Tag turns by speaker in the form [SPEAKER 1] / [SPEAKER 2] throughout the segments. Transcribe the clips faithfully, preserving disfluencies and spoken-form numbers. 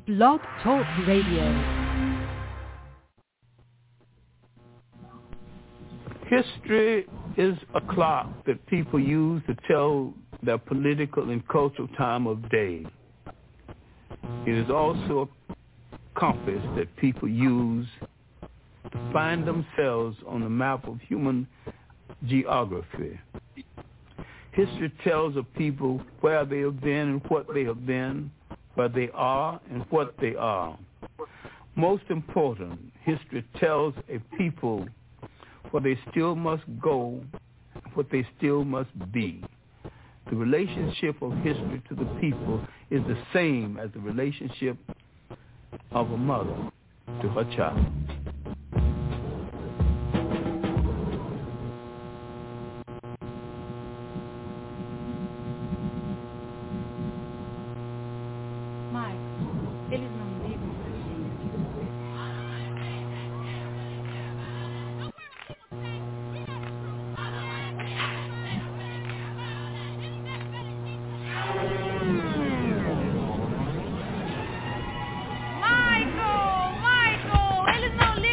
[SPEAKER 1] Blog Talk Radio.
[SPEAKER 2] History is a clock that people use to tell their political and cultural time of day. It is also a compass that people use to find themselves on the map of human geography. History tells of people where they have been and what they have been, where they are and what they are. Most important, history tells a people where they still must go, what they still must be. The relationship of history to the people is the same as the relationship of a mother to her child.
[SPEAKER 3] Michael, Michael, eles não ligam.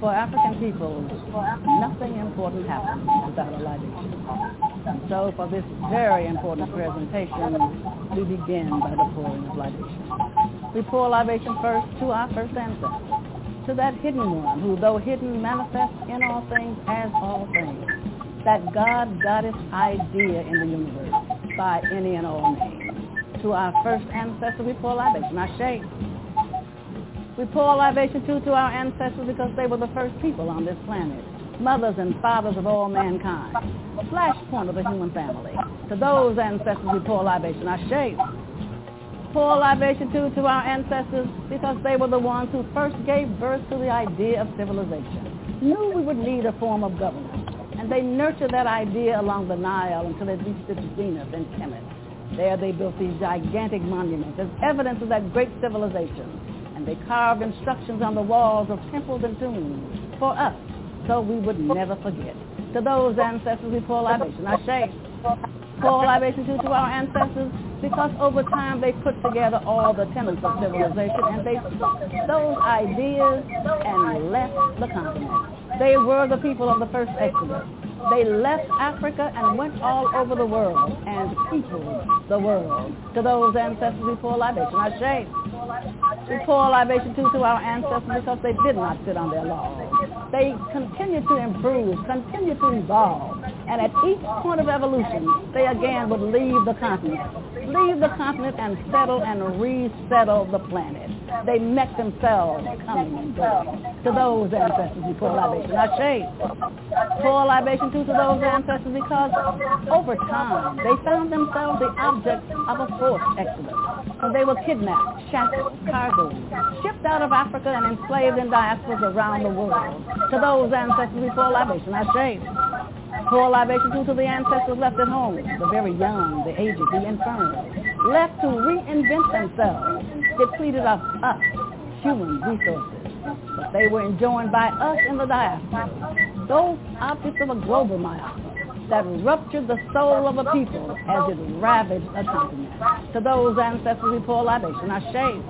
[SPEAKER 3] For African people, nothing important happens without a libation. And so for this very important presentation, we begin by the pouring of libation. We pour libation first to our first ancestor, to that hidden one who, though hidden, manifests in all things as all things, that God-Goddess idea in the universe by any and all names. To our first ancestor, we pour libation, Ashe. We pour libation too to our ancestors because they were the first people on this planet, mothers and fathers of all mankind, flashpoint of the human family. To those ancestors we pour libation, Ashe. Pour libation too to our ancestors because they were the ones who first gave birth to the idea of civilization, knew we would need a form of government, and they nurtured that idea along the Nile until it reached its zenith in Kemet. There they built these gigantic monuments as evidence of that great civilization. And they carved instructions on the walls of temples and tombs for us, so we would never forget. To those ancestors we pour libation, Ashe. Pour libation too to our ancestors because over time they put together all the tenets of civilization and they took those ideas and left the continent. They were the people of the first Exodus. They left Africa and went all over the world and peopled the world. To those ancestors we pour libation, Ashe. We pour libation too to our ancestors because they did not sit on their laurels. They continued to improve, continued to evolve, and at each point of evolution, they again would leave the continent, leave the continent and settle and resettle the planet. They met themselves coming and going. To those ancestors we pour libation, Ashe. Pour libation too to those ancestors because over time, they found themselves the object of a forced exodus. So they were kidnapped, shackled, cargoed, shipped out of Africa and enslaved in diasporas around the world. To those ancestors we pour libation, Ashe. Pour libation too to the ancestors left at home, the very young, the aged, the infirm, left to reinvent themselves, depleted of us, human resources. But they were enjoined by us in the diaspora, those objects of a global myopia that ruptured the soul of a people as it ravaged a continent. To those ancestors we pour libation, Ashe.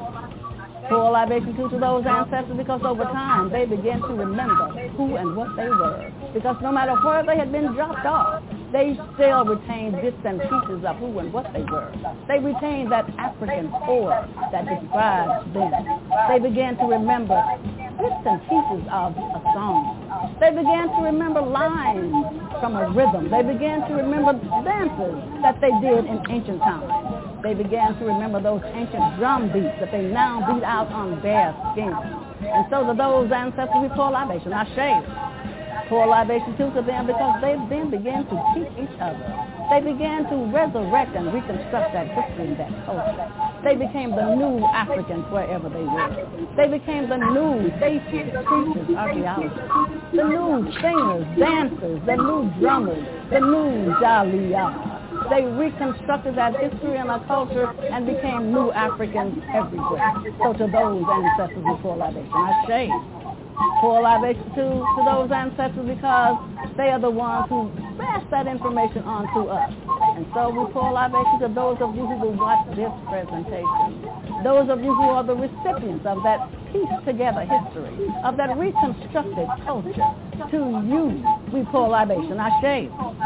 [SPEAKER 3] Pour libation too to those ancestors because over time they began to remember who and what they were. Because no matter where they had been dropped off, they still retained bits and pieces of who and what they were. They retained that African core that describes them. They began to remember bits and pieces of a song. They began to remember lines from a rhythm. They began to remember dances that they did in ancient times. They began to remember those ancient drum beats that they now beat out on bare skin. And so to those ancestors we pour libation, Ashe. Pour libation too to them because they then began to teach each other. They began to resurrect and reconstruct that history and that culture. They became the new Africans wherever they were. They became the new scientists, preachers, archaeologists, the new singers, dancers, the new drummers, the new Jaliyah. They reconstructed that history and our culture and became new Africans everywhere. So to those ancestors we pour libation, Ashe. Pour libation to, to those ancestors because they are the ones who pass that information on to us. And so we pour libation to those of you who will watch this presentation. Those of you who are the recipients of that pieced together history, of that reconstructed culture. To you we pour libation, Ashe.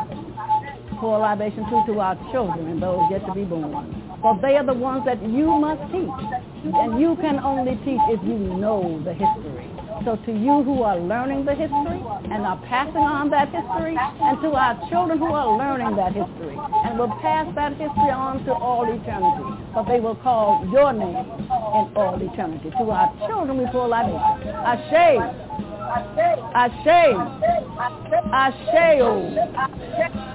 [SPEAKER 3] Pour libation too to our children and those yet to be born. For they are the ones that you must teach. And you can only teach if you know the history. So to you who are learning the history and are passing on that history, and to our children who are learning that history and will pass that history on to all eternity, but they will call your name in all eternity. To our children we pour libation. Ashe. Ashe. Ashe. Ashe.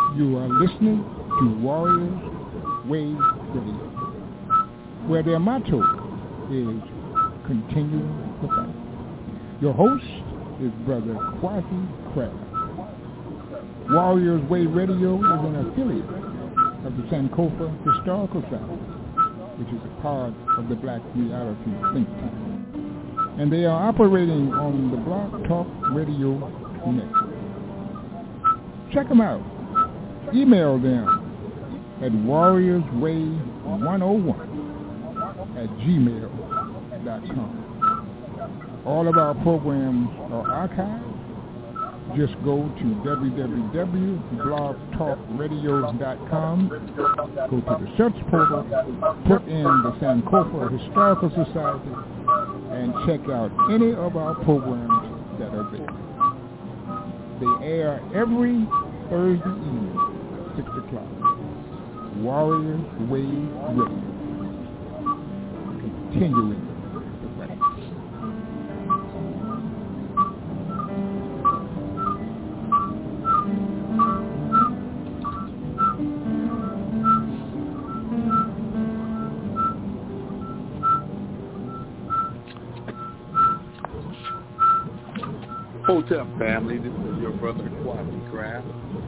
[SPEAKER 4] You are listening to Warriors Way Radio, where their motto is continuing the fight. Your host is Brother Kwasi Craft. Warriors Way Radio is an affiliate of the Sankofa Historical Society, which is a part of the Black Reality Think Tank. And they are operating on the Blog Talk Radio Network. Check them out. Email them at warriorsway one oh one at gmail dot com. All of our programs are archived. Just go to w w w dot blog talk radio dot com, go to the search portal, put in the Sankofa Historical Society, and check out any of our programs that are there. They air every Thursday evening, six o'clock. Warriors Way Radio. Continuing the fight.
[SPEAKER 5] Hotel family, this is your brother Kwasi Craft.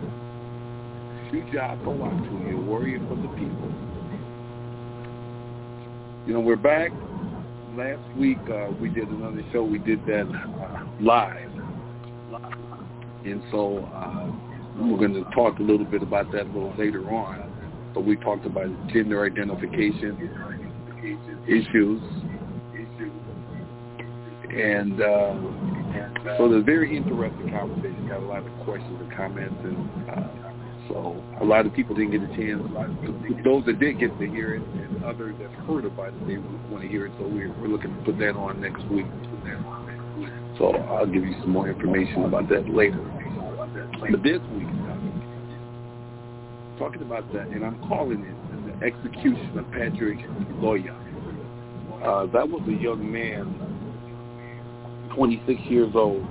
[SPEAKER 5] Shuja Kawatu, your warrior for the people. You know, we're back. Last week uh, we did another show. We did that uh, live. And so uh, we're going to talk a little bit about that a little later on. But we talked about gender identification issues. And uh, so it's a very interesting conversation. Got a lot of questions and comments. And uh, so a lot of people didn't get a chance. Those that did get to hear it and others that heard about it, they want to hear it. So we're, we're looking to put that on next week. So I'll give you some more information about that later. But this week, talking about that, and I'm calling it the execution of Patrick Loya. Uh, that was a young man, twenty-six years old,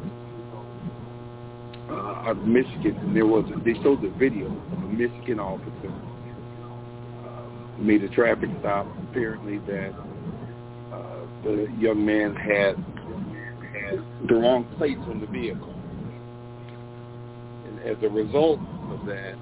[SPEAKER 5] uh, out of Michigan, and there was a, they showed the video of a Michigan officer uh, made a traffic stop. Apparently, that uh, the young man had had the wrong plates on the vehicle, and as a result of that,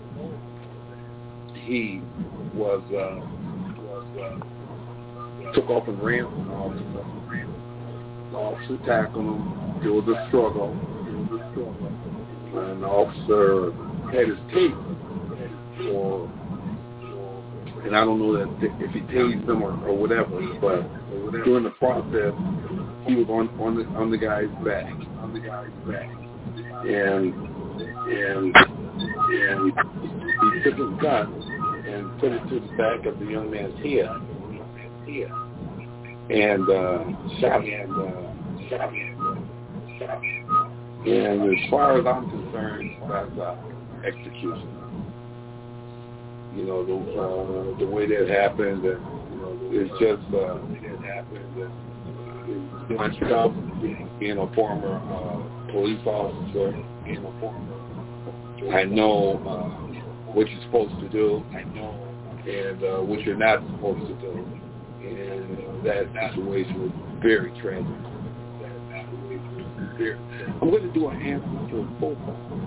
[SPEAKER 5] he was uh, was uh, took off and ran from the officer. The officer tackled him. There was a struggle. And the officer had his tape, or, and I don't know that if he tased him or, or whatever, but during the process, he was on on the on the guy's back, on the guy's back, and and and he took his gun and put it to the back of the young man's head, and uh, shot him, uh, shot him, shot him. And as far as I'm concerned, that's uh, execution. You know, the uh, the way that happened, uh, it's just uh, it happened. Uh, myself, being a former uh, police officer, being a former, I know uh, what you're supposed to do. I know, and uh, what you're not supposed to do. And that situation was very tragic. I'm going to do an answer to both of them.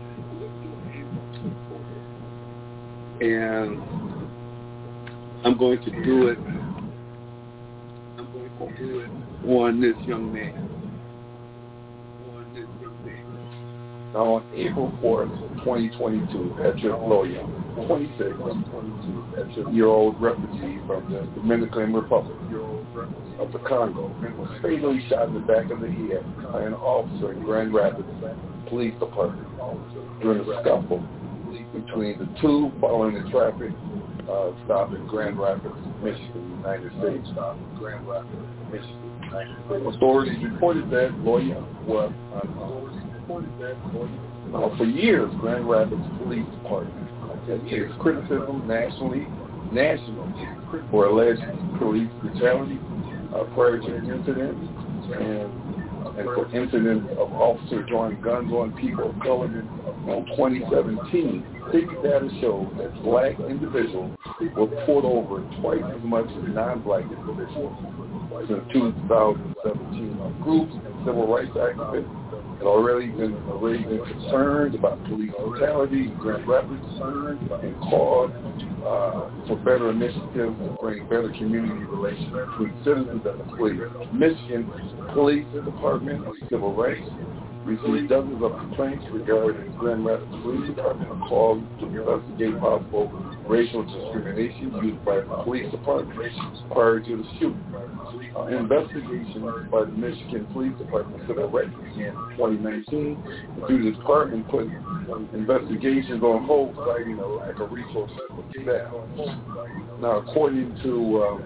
[SPEAKER 5] And I'm going to do it. I'm going to do it on this young man. On this young man. On April fourth, twenty twenty-two, Patrick Loya, twenty-six-year-old refugee from the Dominican Republic of the Congo, was fatally shot in the back of the head by an officer in Grand Rapids Police Department during a scuffle between the two following the traffic uh, stop in Grand Rapids, Michigan, United States. Grand Rapids, Michigan. Authorities reported that Loya was unarmed. Uh, for years, Grand Rapids Police Department has faced criticism nationally, national for alleged police brutality uh, prior to the incident, and and for incidents of officers drawing guns on people of color in twenty seventeen, city data shows that black individuals were pulled over twice as much as non-black individuals. Since two thousand seventeen, groups and civil rights activists had already been already been concerned about police brutality in Grand Rapids and called uh, for better initiatives to bring better community relations between citizens and the police. Michigan Police Department of Civil Rights received dozens of complaints regarding Grand Rapids Police Department and calls to investigate possible racial discrimination used by the police department prior to the shooting. Uh, investigations by the Michigan Police Department Civil Rights began in twenty nineteen, due to the department put investigations on hold, citing a lack of resources for staff. Now, according to um,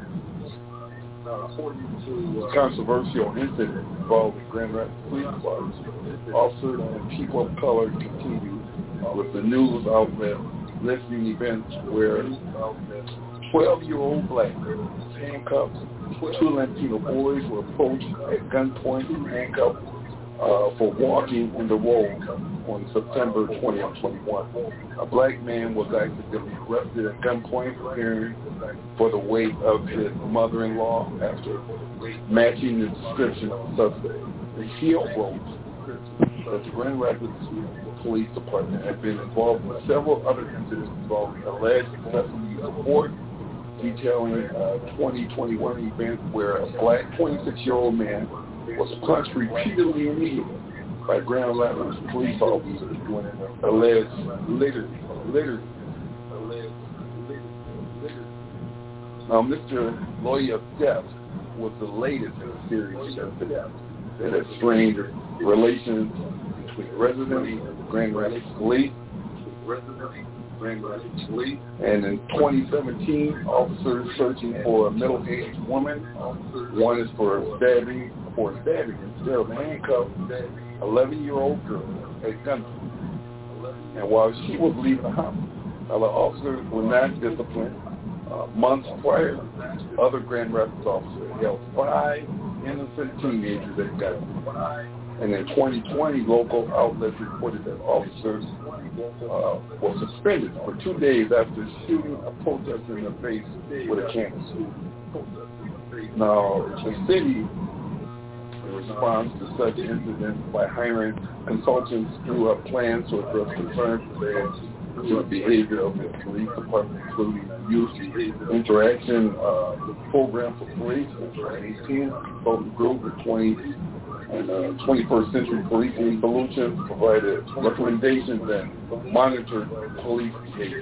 [SPEAKER 5] controversial incident involving Grand Rapids Police Department, officers and people of color continue uh, with the news outlet listing events where twelve-year-old black girls handcuffed, two Latino boys were approached at gunpoint and handcuffed uh, for walking in the road on September twentieth, twenty-one. A black man was accidentally arrested at gunpoint, preparing for the wake of his mother-in-law after matching the description of the suspect. The Hill wrote that the Grand Rapids Police Department had been involved with several other incidents involving alleged excessive use of force, detailing a twenty twenty-one event where a black twenty-six-year-old man was punched repeatedly in the head by Grand Rapids police officers during an alleged litter. litter. Now, Mister Loya's death was the latest in a series of incidents that had strained relations between residents and the Grand Rapids Police. And in twenty seventeen, officers searching for a middle-aged woman. One is for stabbing, for stabbing instead of handcuffed eleven-year-old girl at gunpoint. And while she was leaving the house, other officers were not disciplined. Uh, months prior, other Grand Rapids officers held five innocent teenagers at gunpoint. And in twenty twenty, local outlets reported that officers uh, were suspended for two days after shooting a protester in the face with a cannon. Now, the city responds to such incidents by hiring consultants through up plans to address concerns related to the behavior of the police department, including a youth interaction uh, program for police, twenty eighteen, consultant group, the twenty and uh, twenty-first Century Policing Solutions provided recommendations and monitored police behavior.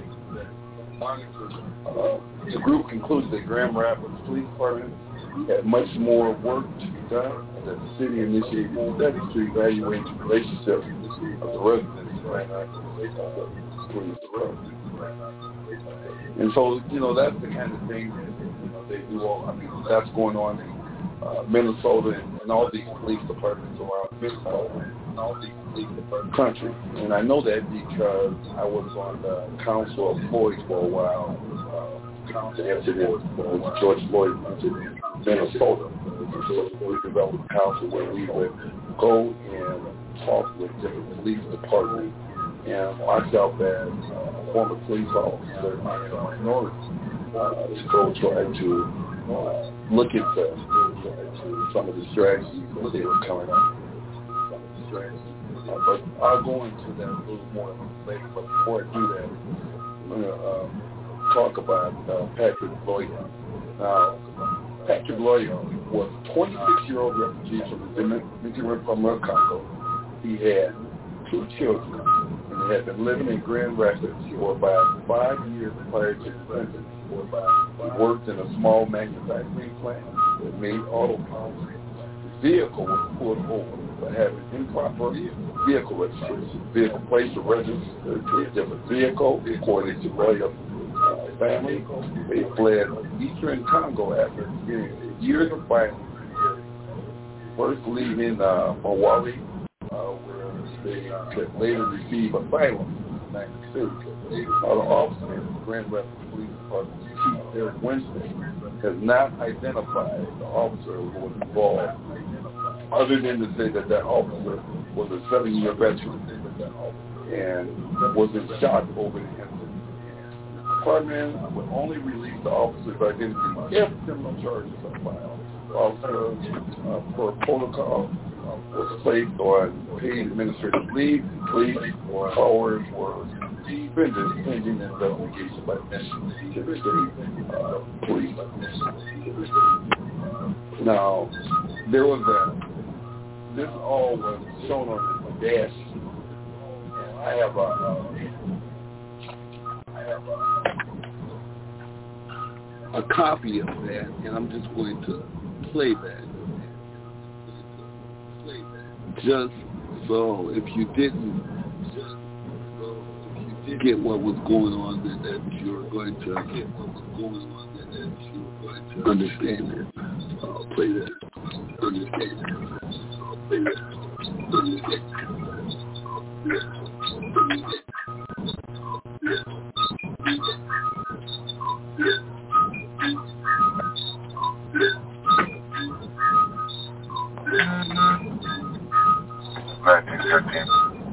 [SPEAKER 5] Uh, the group concluded that Grand Rapids Police Department had much more work to be done, and that the city initiated studies to evaluate the relationship of the residents of Grand Rapids Police Department. And so, you know, that's the kind of thing that, you know, they do all, I mean, that's going on in Uh, Minnesota and, and all these police departments around Minnesota and all these police departments country. And I know that because I was on the Council of Floyd for a while. Uh, the incident was George Floyd incident in Minnesota. We developed a council where we would go and talk with different police departments and watch out that uh, former police officers and minorities uh, to go try to uh, look at the some of the strategies that they were coming up with. Some of the strategies. Uh, but I'll go into that a little more later. But before I do that, I'm going to um, talk about uh, Patrick Loya. Now, Patrick Loya was a twenty-six-year-old refugee from the Dominican Republic of Congo. He had two children, and he had been living in Grand Rapids for about five years prior to the sentence. He worked in a small manufacturing plant that made auto parts. His vehicle was pulled over but had an improper vehicle registration. The vehicle placed a register to a different vehicle. According to Loya's uh, family, they fled eastern Congo after experiencing years of violence. First leaving uh, Mawali, uh, where they could later receive asylum in ninety-six. Uh, the officer in the Grand Rapids Police Department, Chief Eric Winston, has not identified the officer who was involved other than to say that that officer was a seven-year veteran and was in shock over the incident. The department would only release the officer's identity if criminal charges are filed. Officer uh, for protocol uh, was placed on paid administrative leave. Police powers were suspended pending investigation by Mississippi State uh, Police. Now, there was a, this all was shown on the dash. And I have a, uh, I have a, a copy of that, and I'm just going to play that. Just so if you didn't get what was going on, that, that you're going to get what was going on, that, that you're going to understand it. I'll play that. Understand it. I'll play that. Understand nineteen thirteen.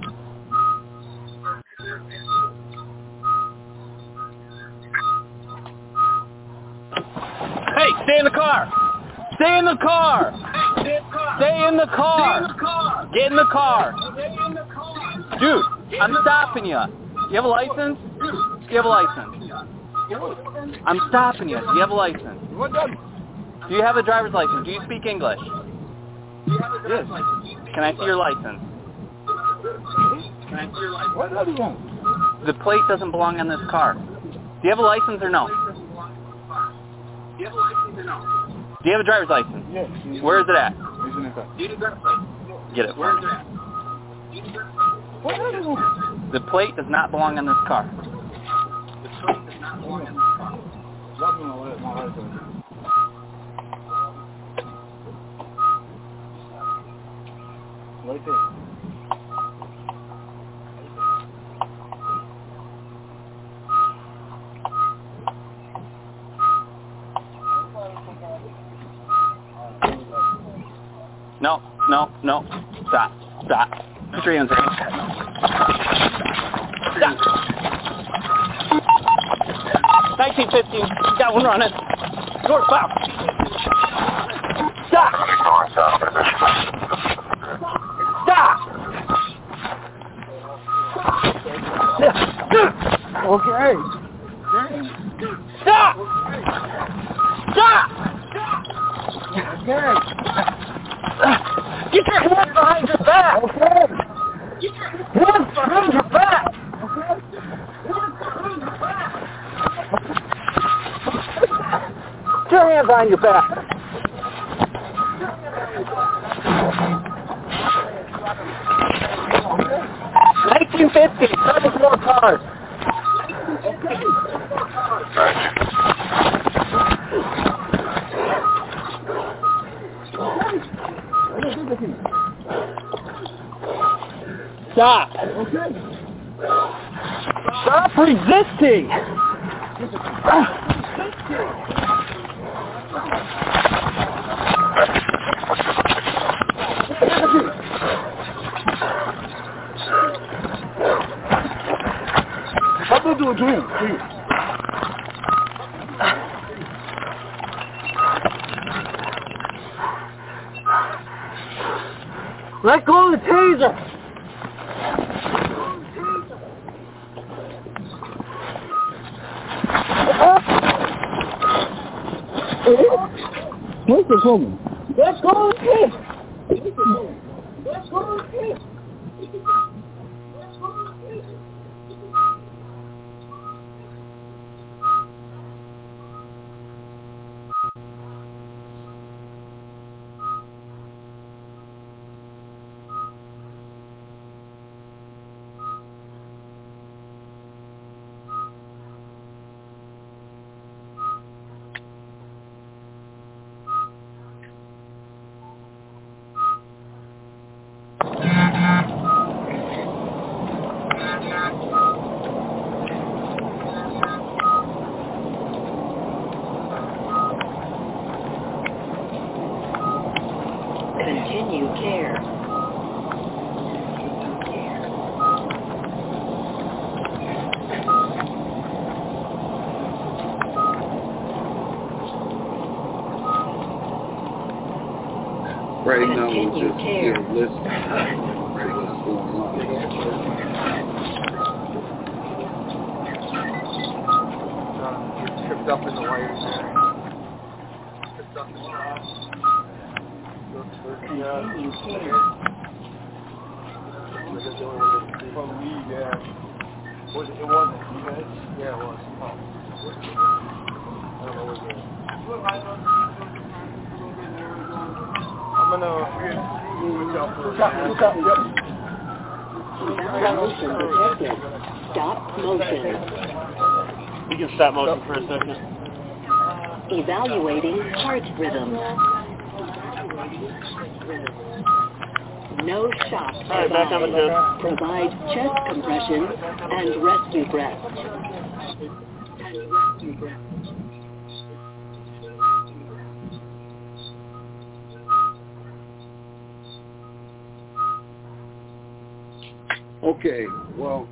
[SPEAKER 6] Hey, stay in the car! Stay in the car! Stay in the car! Get in the car! Dude, I'm stopping you. Do you have a license? Do you have a license? I'm stopping you. Do you have a license? Do you have a driver's license? Do you speak English? Yes. Can I see your license? Can I see your license?
[SPEAKER 4] What do you want?
[SPEAKER 6] The plate doesn't belong on this car. Do you have a license or no? Do you have a license or no? Do you have a driver's license?
[SPEAKER 4] Yes.
[SPEAKER 6] Where is it at?
[SPEAKER 4] It's in the car.
[SPEAKER 6] Get it for me.
[SPEAKER 4] What do you want?
[SPEAKER 6] The plate does not belong on this car.
[SPEAKER 4] Right there.
[SPEAKER 6] No, no, no. Stop. Stop. Put your hands up. Stop. nineteen fifteen. Got one running. North south. Stop. Stop.
[SPEAKER 4] Okay.
[SPEAKER 6] Stop. Stop.
[SPEAKER 4] Okay.
[SPEAKER 6] Get your hands behind your back.
[SPEAKER 4] Okay.
[SPEAKER 6] Get your hands behind your back.
[SPEAKER 4] Okay.
[SPEAKER 6] Get your hands behind your back. nineteen fifty. Seven more cars. Stop. Stop resisting.
[SPEAKER 4] I'm going to do a dream, please.
[SPEAKER 6] Let go of the taser.
[SPEAKER 4] Where's the woman?
[SPEAKER 6] Let go of the taser. Let go of the taser.
[SPEAKER 5] Freddie Nunn was just still listening to what's going on.
[SPEAKER 7] Tripped up in the wires there. Tripped up in the wires. Yeah. From Lee, yeah. Was it, it wasn't you guys? Yeah, it was. Oh. I don't know what it is. I'm gonna look out for it. Look out, yep.
[SPEAKER 8] Motion detected. Stop motion.
[SPEAKER 7] We can stop motion for a second.
[SPEAKER 8] Evaluating heart rhythm. No shock.
[SPEAKER 7] All right, back on the tip.
[SPEAKER 8] Provide chest compression and rescue breath.
[SPEAKER 5] Okay, well,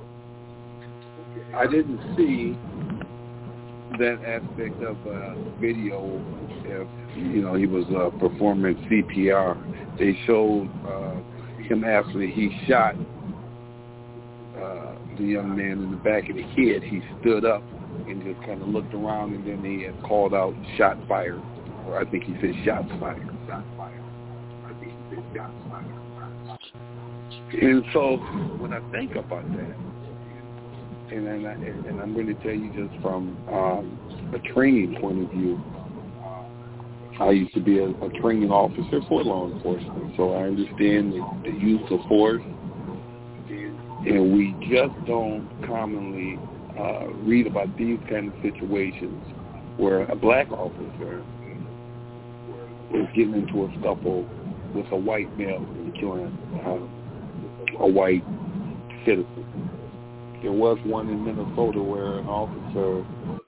[SPEAKER 5] I didn't see that aspect of uh, video. If you know he was uh, performing C P R, they showed uh, him after he shot uh, the young man in the back of the head. He stood up and just kind of looked around, and then he had called out "shot fired," or I think he said "shots fired." Shot fired. I think he said "shots fired." And so when I think about that, and then I, and I'm going to tell you just from um, a training point of view, I used to be a, a training officer for law enforcement, so I understand the, the use of force, and we just don't commonly uh, read about these kind of situations where a black officer is getting into a scuffle with a white male and killing uh, a white citizen. There was one in Minnesota where an officer,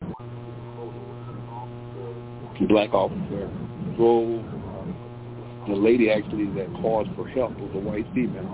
[SPEAKER 5] a black officer, drove, the lady actually that called for help was a white female.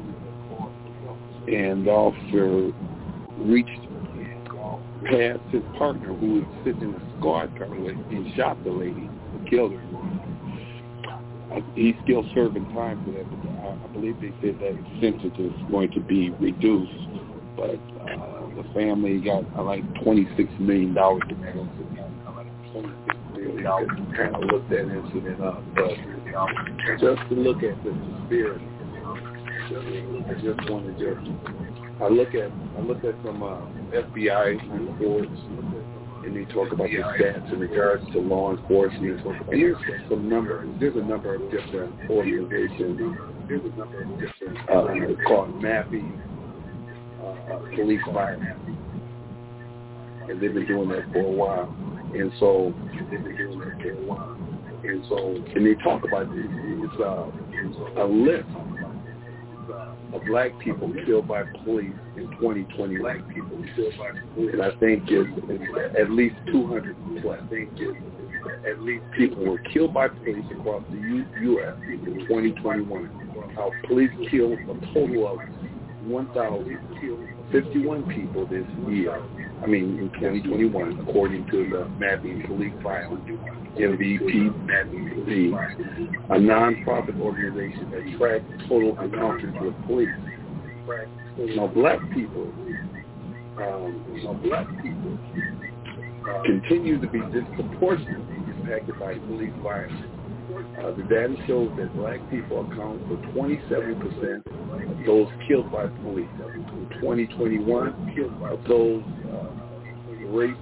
[SPEAKER 5] And the officer reached past his partner who was sitting in a squad car with and shot the lady and killed her. He's still serving time for that, but I believe they said that sentence is going to be reduced. But uh, the family got uh, like twenty-six million dollars in that incident. twenty-six million dollars to kind of look that incident up. But just to look at the conspiracy, I just want to just, I look at, I look at some uh, F B I reports, and they talk about the stats in regards to law enforcement. And there's some numbers. There's a number of different organizations. There's a number of different uh, called MAPI, uh, police fire, and they've been doing that for a while. And so they've been doing that for a while. And so, and they talk about it. It's uh, a list of black people killed by police in twenty twenty. Black people killed by police, and I think it's, it's at least two hundred. I think it's, at least people were killed by police across the U- U.S. in twenty twenty-one. How police killed a total of one thousand fifty-one people this year. I mean, in twenty twenty-one, according to the MAPI police file. M V P, a nonprofit organization that tracks total encounters with police. Now, black people, um, now black people uh, continue to be disproportionately impacted by police violence. Uh, the data shows that black people account for twenty-seven percent of those killed by police. In twenty twenty-one, of those uh, raped,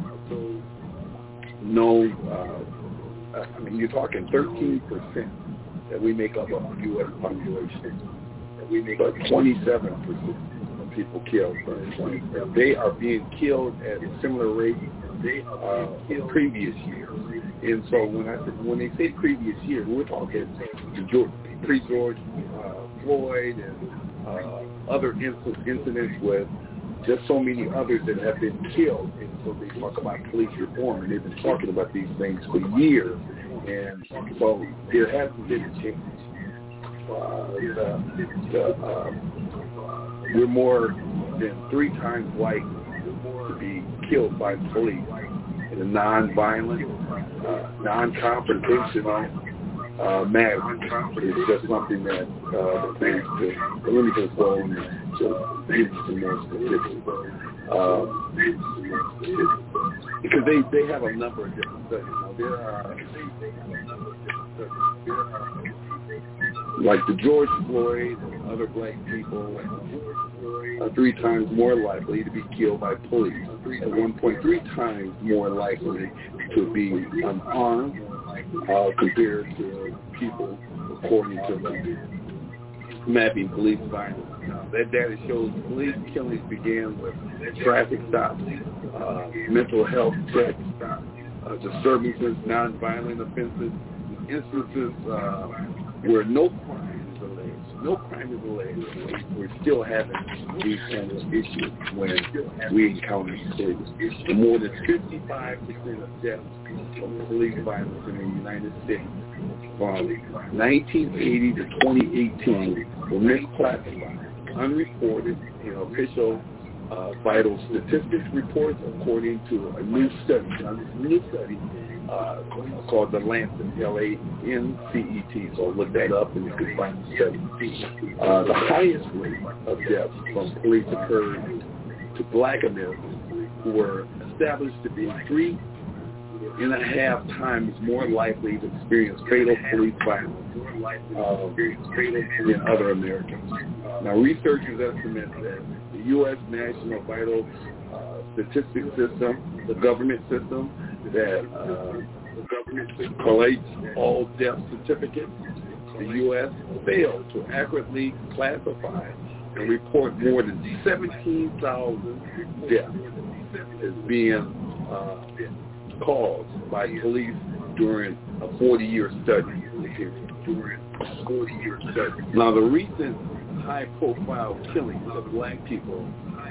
[SPEAKER 5] no, uh, I mean, you're talking thirteen percent that we make up of the U S population. We make up twenty-seven percent of people killed. They are being killed at a similar rate uh, in previous years. And so when I when they say previous year, we're talking pre-George uh, Floyd and uh, other inc- incidents with just so many others that have been killed. And so they talk about police reform, and they've been talking about these things for years. And so there hasn't been a change. Uh, the, the, uh, we're more than three times likely to be killed by police in a non-violent, uh, non-confrontational uh, matters. It's just something that uh, the police do. But let me just go on to give you some more statistics. Uh, because they, they have a number of different studies. Now, there are, there are like the George Floyd and other black people are three times more likely to be killed by police, and one point three times more likely to be unarmed uh, compared to people, according to the mapping police violence. Now, that data shows police killings began with traffic stops, uh, mental health checks, uh, disturbances, nonviolent offenses, instances uh, where no crime is alleged. No crime is alleged. We're still having these kinds of issues when we encounter police. More than fifty-five percent of deaths from police violence in the United States from nineteen eighty to twenty eighteen were misclassified, unreported in official uh, vital statistics reports, according to a new study, a new study uh, called the Lancet, L A N C E T. So look that up and you can find the study. Uh, the highest rate of deaths from police occurred to black Americans who were established to be three and a half times more likely to experience fatal police violence uh, than other Americans. Now, researchers estimate that the U S National Vital uh, Statistics System, the government system that uh, collates all death certificates, the U S failed to accurately classify and report more than seventeen thousand deaths as being uh, caused by police during a forty-year study. During a forty-year study. Now, the recent high-profile killings of black people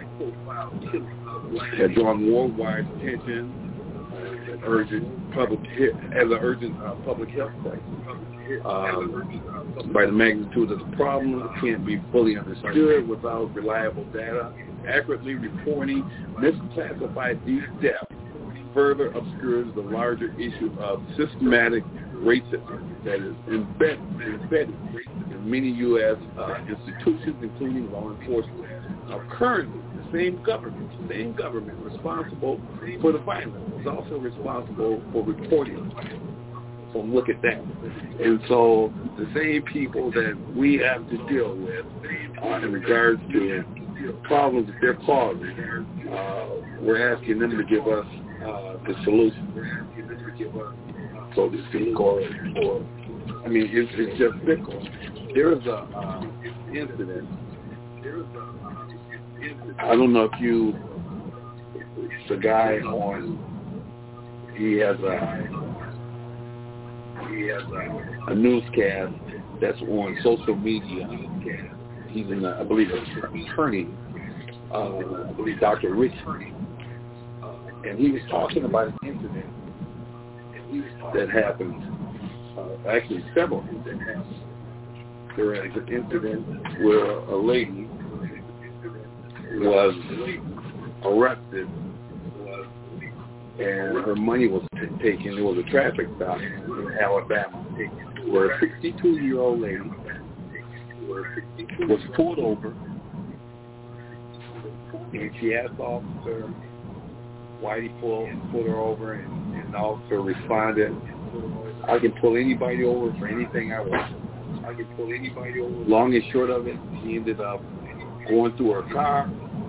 [SPEAKER 5] have drawn worldwide attention as an urgent public as an urgent uh, public health crisis. Um, by the magnitude of the problem, it can't be fully understood without reliable data. Accurately reporting misclassified these deaths further obscures the larger issue of systematic racism that is embedded, embedded in many U S uh, institutions, including law enforcement. Now, currently, the same government, the same government responsible for the violence is also responsible for reporting. So look at that. And so the same people that we have to deal with uh, in regards to problems that they're causing, uh, we're asking them to give us uh, the solution. So to speak, or, or I mean, it's, it's just fickle. There is a uh, incident. I don't know if you, the guy on, he has a he has a, a newscast that's on social media. He's in, a, I believe, an attorney. Uh, I believe Doctor Rich, and he was talking about an incident that happened. Uh, actually, several incidents. There was an incident where a lady was arrested and her money was t- taken. It was a traffic stop in Alabama where a sixty-two-year-old lady was pulled over, and she asked the officer why he pulled, pulled her over, and, and the officer responded, "I can pull anybody over for anything I want. I can pull anybody over." Long and short of it, she ended up going through her car.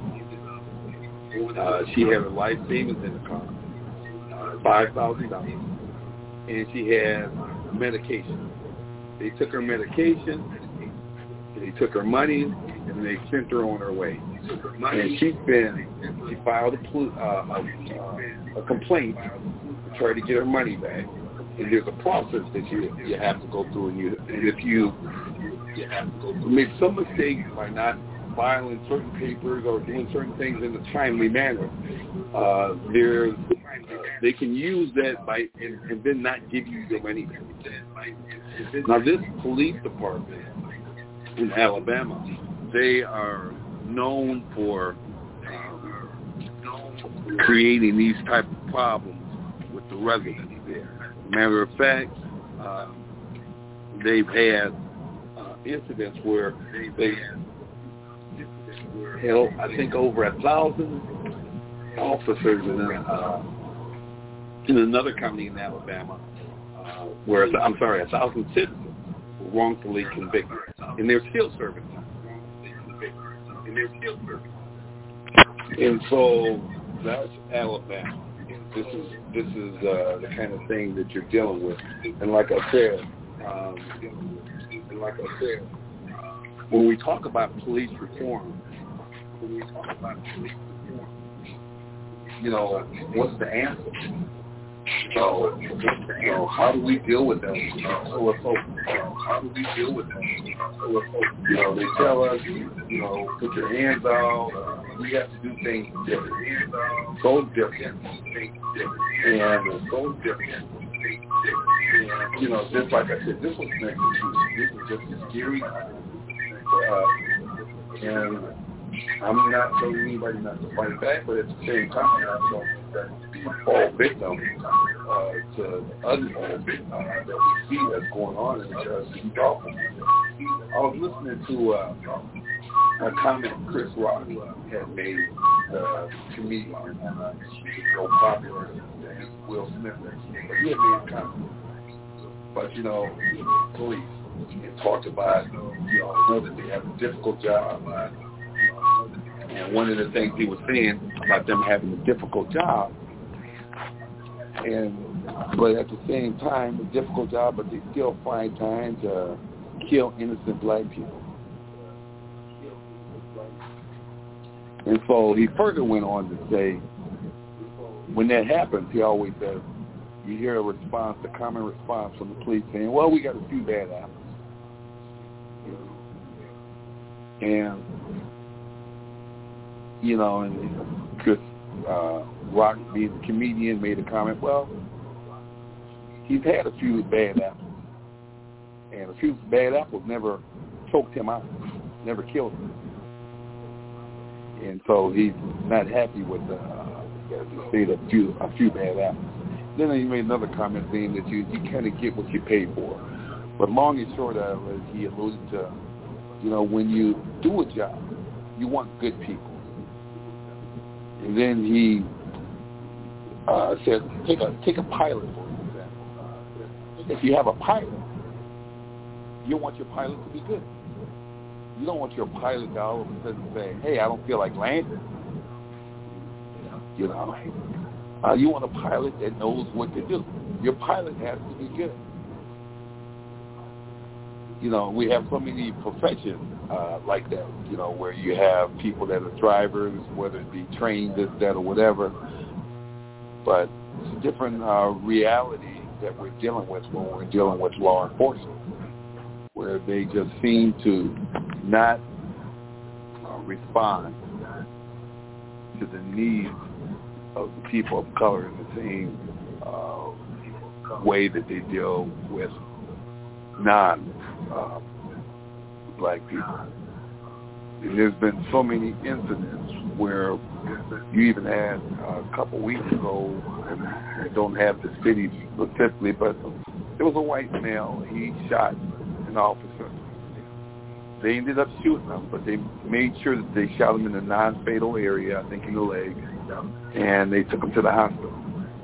[SPEAKER 5] Uh, she had her life savings in the car, uh, five thousand dollars, and she had medication. They took her medication, they took her money, and they sent her on her way. And she's been, she filed a, uh, a, a complaint to try to get her money back. And there's a process that you you have to go through, and you and if you you have to go through, make some mistakes by not filing certain papers or doing certain things in a timely manner, uh, there's uh, they can use that by and, and then not give you your money back. Now, this police department in Alabama, they are known for um, creating these type of problems with the residents there. Matter of fact, uh, they've had uh, incidents where they held, I think, over a thousand officers in, a, uh, in another county in Alabama, uh, where, I'm sorry, a thousand citizens were wrongfully convicted, and they're still serving time. And they're still serving time. And so that's Alabama. This is this is uh, the kind of thing that you're dealing with. And like I said, um, and like I said, when we talk about police reform, when we talk about police reform, you know, what's the answer? So, you know, how do we deal with them? So, so, how do we deal with them? So, you know, they tell us, you know, put your hands out. Uh, we have to do things different. So different. And so different. And, you know, just like I said, this was next to this was just a scary for us. And I'm not telling anybody not to fight back, but at the same time, I'm not telling anybody to be a fall victim uh, to other fall victims that we see that's going on in the youth office. I was listening to uh, a comment Chris Rock had made, the comedian, uh, he's so popular, and Will Smith, but he had made a comment. But, you know, police, and talked about, you know, know that they have a difficult job. And one of the things he was saying about them having a difficult job, and but at the same time, a difficult job, but they still find time to kill innocent black people. And so he further went on to say, when that happens, he always says, you hear a response, a common response from the police saying, well, we got a few bad apples. And, you know, and Chris uh, Rock, being a comedian, made a comment, well, he's had a few bad apples. And a few bad apples never choked him out, never killed him. And so he's not happy with the, uh, the state of few, a few bad apples. Then he made another comment saying that you, you kind of get what you pay for. But long and short of it, he alluded to, you know, when you do a job, you want good people. And then he uh, said, take a take a pilot, for example. If you have a pilot, you want your pilot to be good. You don't want your pilot to all of a sudden say, hey, I don't feel like landing. You know, uh, you want a pilot that knows what to do. Your pilot has to be good. You know, we have so many professions uh, like that, you know, where you have people that are drivers, whether it be trained, this, that, or whatever. But it's a different uh, reality that we're dealing with when we're dealing with law enforcement, where they just seem to not uh, respond to the needs of the people of color in the same uh, way that they deal with non uh, black people. And there's been so many incidents where you even had uh, a couple weeks ago, and I don't have the city specifically, but there was a white male. He shot an officer. They ended up shooting him, but they made sure that they shot him in a non-fatal area, I think in the leg, and they took him to the hospital.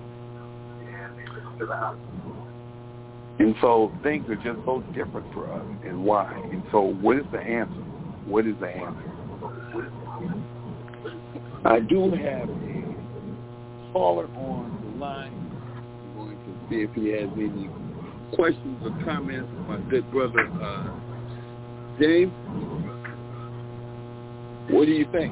[SPEAKER 5] And so things are just so different for us, and why? And so what is the answer? What is the answer? I do have a caller on the line. I'm going to see if he has any questions or comments. My good brother, uh, James, what do you think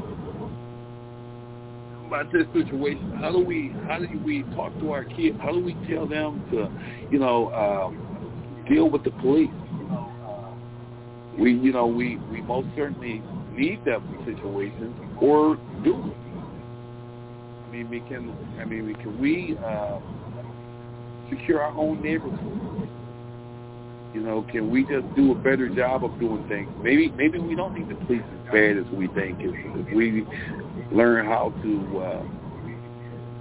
[SPEAKER 5] about this situation? How do we how do we talk to our kids? How do we tell them to, you know, um, deal with the police? We, you know, we, we most certainly need them in situations, or do we? I mean, we can. I mean, we can we uh, secure our own neighborhood? You know, can we just do a better job of doing things? Maybe maybe we don't need the police as bad as we think. If, if we learn how to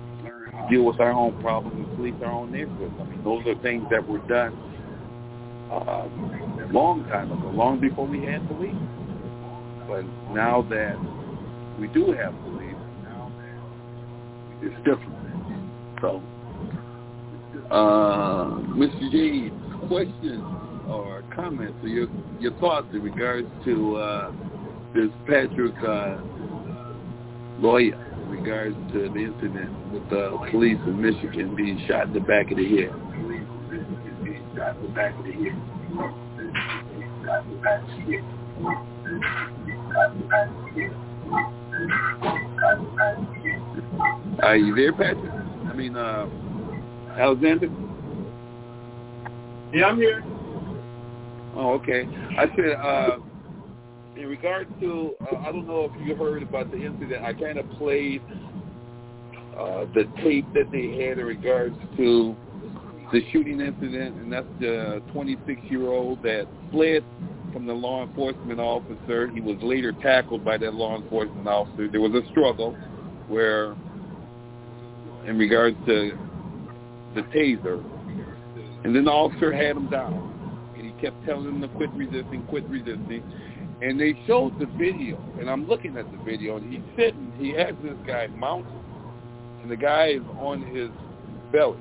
[SPEAKER 5] uh, deal with our own problems and police our own neighborhoods. I mean, those are things that were done um, long time ago, long before we had police. But now that we do have police, it's different. So, uh, Mister J, questions or comments or your your thoughts in regards to uh, this Patrick uh, lawyer in regards to the incident with the uh, police in Michigan being shot in the back of the head. Shot in the back of the head. Shot in the back of the head. Are you there, Patrick? I mean, uh, Alexander?
[SPEAKER 7] Yeah, I'm here.
[SPEAKER 5] Oh, okay. I said, uh, in regard to, uh, I don't know if you heard about the incident. I kind of played uh, the tape that they had in regards to the shooting incident, and that's the twenty-six-year-old that fled from the law enforcement officer. He was later tackled by that law enforcement officer. There was a struggle where, in regards to the taser, and then the officer had him down, and he kept telling him to quit resisting, quit resisting, and they showed the video, and I'm looking at the video, and he's sitting, he has this guy mounted, and the guy is on his belly,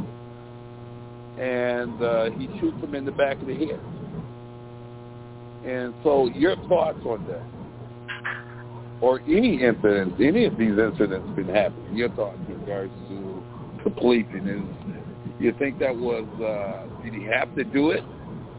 [SPEAKER 5] and uh, he shoots him in the back of the head. And so your thoughts on that, or any incidents, any of these incidents been happening, your thoughts in regards to the policing, is you think that was, uh, did he have to do it?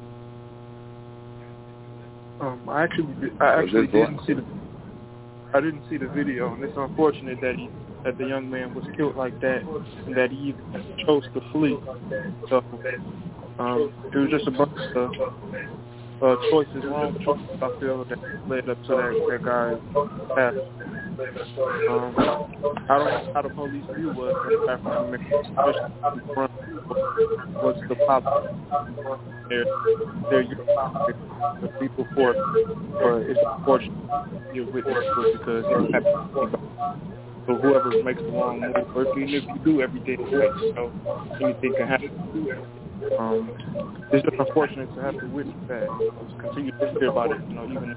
[SPEAKER 7] Um, I actually, I actually didn't see the, I didn't see the video, and it's unfortunate that he, that the young man was killed like that, and that he even chose to flee. So, um, it was just a bunch of uh, choices, wrong choices, I feel, that led up to that, that guy's path. Um, I don't know how the police view was after the American was the pop their their the people for it, but it's unfortunate you're witness to it because it happens. So whoever makes the wrong move, or even if you do everything right, you know, anything can happen. Um, it's just unfortunate to have to witness that. Just continue to hear about it, you know, even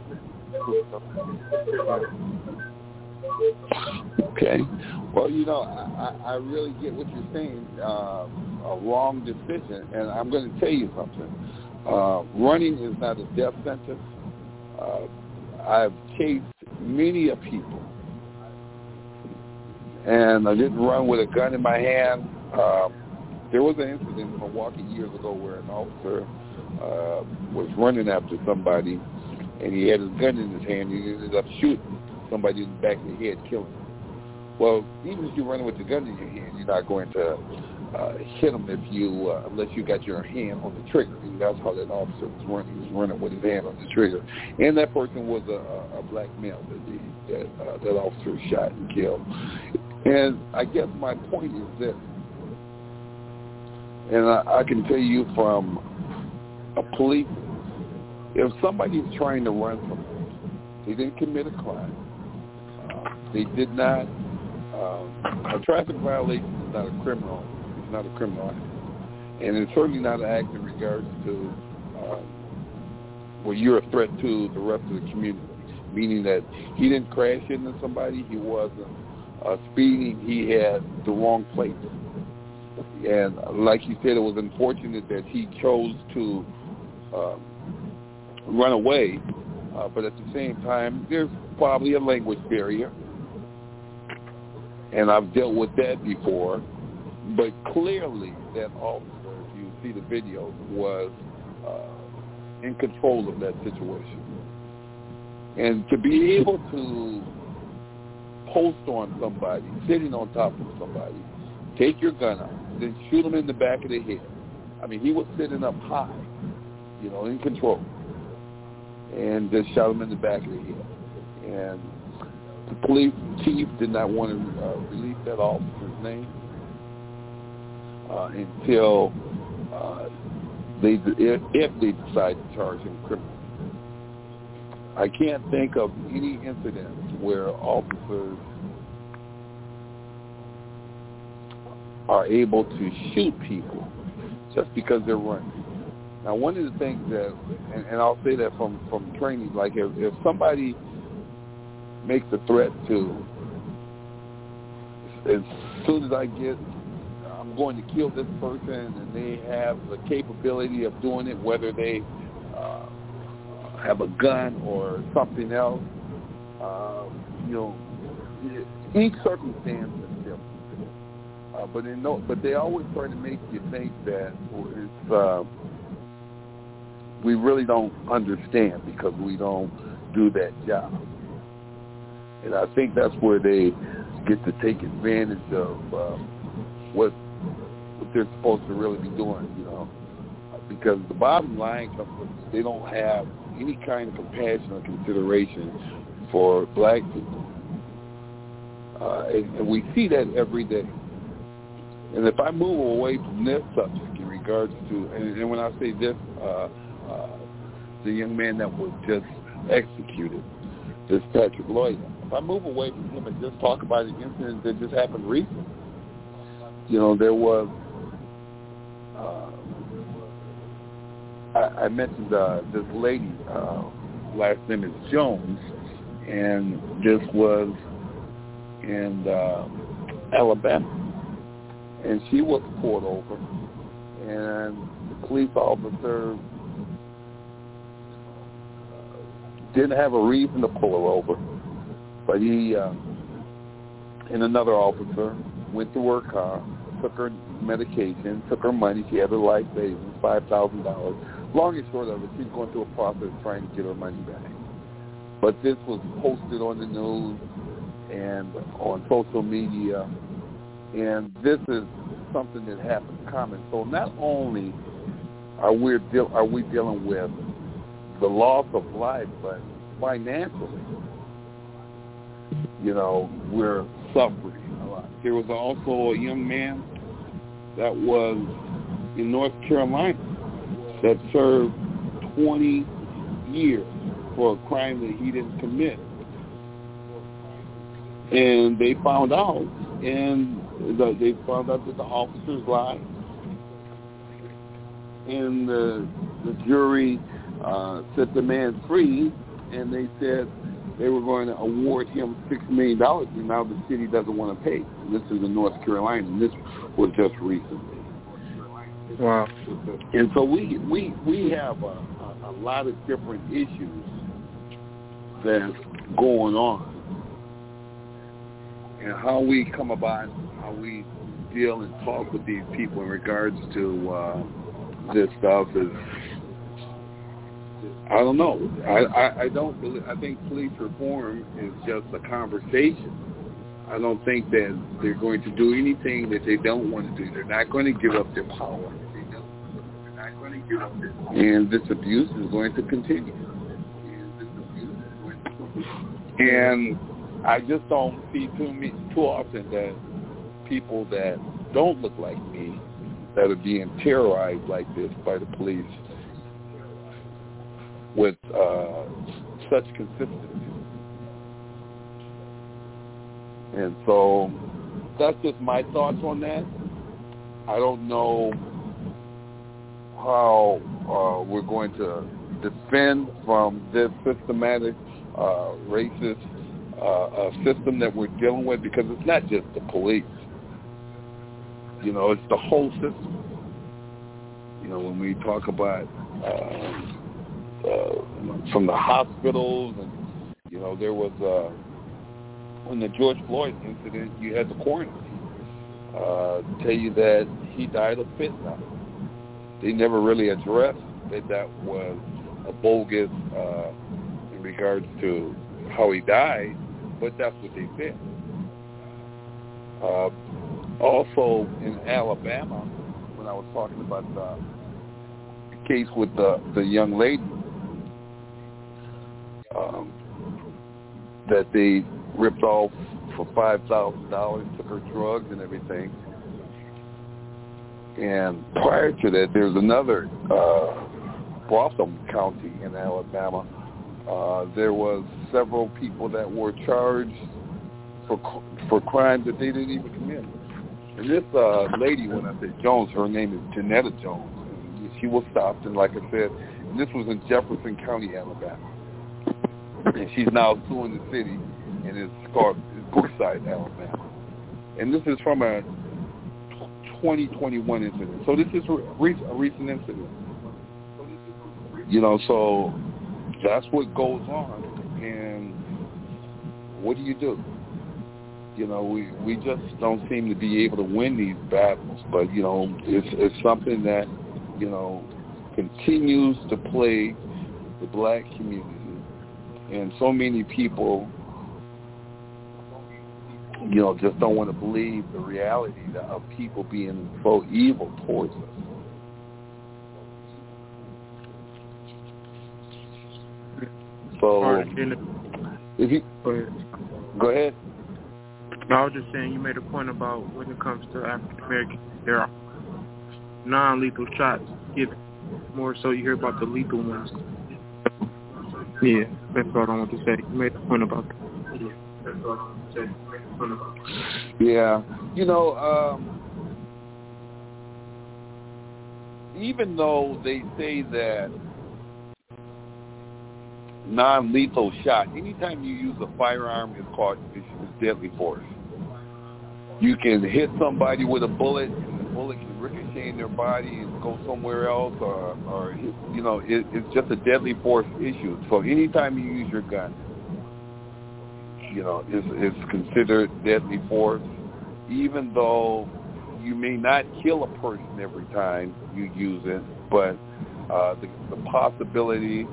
[SPEAKER 7] if
[SPEAKER 5] Okay. Well, you know, I, I really get what you're saying. Uh, a wrong decision, and I'm going to tell you something. Uh, running is not a death sentence. Uh, I've chased many a people, and I didn't run with a gun in my hand. Uh, there was an incident in Milwaukee years ago where an officer uh, was running after somebody, and he had his gun in his hand, and he ended up shooting somebody in the back of the head, killing him. Well, even if you're running with your gun in your hand, you're not going to uh, hit him if you, uh, unless you got your hand on the trigger. And that's how that officer was running. He was running with his hand on the trigger. And that person was a, a black male that the, that, uh, that officer shot and killed. And I guess my point is this, and I, I can tell you from a police, if somebody is trying to run from them, they didn't commit a crime. Uh, they did not. Um, a traffic violation is not a criminal. It's not a criminal act, and it's certainly not an act in regards to um, where you're a threat to the rest of the community. Meaning that he didn't crash into somebody. He wasn't uh, speeding. He had the wrong plate. And like you said, it was unfortunate that he chose to um, run away. Uh, but at the same time, there's probably a language barrier. And I've dealt with that before. But clearly that officer, if you see the video, was uh, in control of that situation. And to be able to post on somebody, sitting on top of somebody, take your gun out, then shoot him in the back of the head. I mean, he was sitting up high, you know, in control, and just shot him in the back of the head. And the police chief did not want to uh, release that officer's name uh, until uh, they, if, if they decide to charge him criminally. I can't think of any incident where officers are able to shoot people just because they're running.
[SPEAKER 9] Now, one of the things that, and, and I'll say that from, from training, like if, if somebody makes a threat to, as soon as I get, I'm going to kill this person, and they have the capability of doing it, whether they uh, have a gun or something else, uh, you know, each circumstance is different. Uh, but in no, but they always try to make you think that it's, uh, we really don't understand because we don't do that job. And I think that's where they get to take advantage of uh, what what they're supposed to really be doing, you know. Because the bottom line comes from they don't have any kind of compassion or consideration for black people. Uh, and, and we see that every day. And if I move away from this subject in regards to, and, and when I say this, uh, uh, the young man that was just executed, this Patrick Lloyd, if I move away from him and just talk about an incident that just happened recently, you know, there was, uh, I, I mentioned uh, this lady, uh, last name is Jones, and this was in uh, Alabama. And she was pulled over, and the police officer didn't have a reason to pull her over, but he uh, and another officer went to her car, took her medication, took her money. She had her life savings, five thousand dollars. Long and short of it, she's going through a process trying to get her money back. But this was posted on the news and on social media. And this is something that happens common. So not only are we deal, are we dealing with the loss of life, but financially, you know, we're suffering a lot. There was also a young man that was in North Carolina that served twenty years for a crime that he didn't commit. And they found out, and the, they found out that the officers lied. And the, the jury uh, set the man free, and they said they were going to award him six million dollars, and now the city doesn't want to pay. And this is in North Carolina, and this was just recently.
[SPEAKER 7] Wow.
[SPEAKER 9] And so we we, we have a, a, a lot of different issues that's going on. And how we come about, how we deal and talk with these people in regards to uh, this stuff is, I don't know. I, I, I don't believe, I think police reform is just a conversation. I don't think that they're going to do anything that they don't want to do. They're not going to give up their power. They're not going to give up their power. And this abuse is going to continue. And I just don't see too many, too often that people that don't look like me that are being terrorized like this by the police with uh, such consistency. And so that's just my thoughts on that. I don't know how uh, we're going to defend from this systematic uh, racist Uh, a system that we're dealing with, because it's not just the police. You know, it's the whole system. You know, when we talk about uh, uh, from the hospitals, and you know, there was uh, when the George Floyd incident, you had the coroner uh, tell you that he died of fentanyl. They never really addressed that that was a bogus uh, in regards to how he died. But that's what they said. Uh, also in Alabama, when I was talking about the case with the, the young lady um, that they ripped off for five thousand dollars, took her drugs and everything. And prior to that, there's another uh, Rotham County in Alabama. Uh, there was several people that were charged for for crimes that they didn't even commit. And this uh, lady, when I said Jones, her name is Janetta Jones. And she was stopped, and like I said, this was in Jefferson County, Alabama. And she's now suing the city, and it's called Brookside, Alabama. And this is from a twenty twenty-one incident. So this is a recent incident. You know, so that's what goes on. And what do you do? You know, we, we just don't seem to be able to win these battles. But, you know, it's, it's something that, you know, continues to plague the black community. And so many people, you know, just don't want to believe the reality of people being so evil towards us. So, if you
[SPEAKER 7] go ahead.
[SPEAKER 9] Go ahead.
[SPEAKER 7] No, I was just saying, you made a point about when it comes to African Americans, there are non-lethal shots given. More so, you hear about the lethal ones. Yeah, that's what I want to say. You made a point about that. Yeah, that's what I want to say.
[SPEAKER 9] Yeah, you know, um, even though they say that non-lethal shot, anytime you use a firearm, it's called it's deadly force. You can hit somebody with a bullet, and the bullet can ricochet in their body and go somewhere else, or, or you know, it, it's just a deadly force issue. So anytime you use your gun, you know, it's, it's considered deadly force, even though you may not kill a person every time you use it, but uh, the, the possibility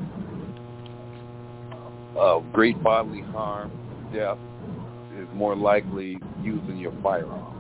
[SPEAKER 9] of great bodily harm, death, is more likely using your firearm.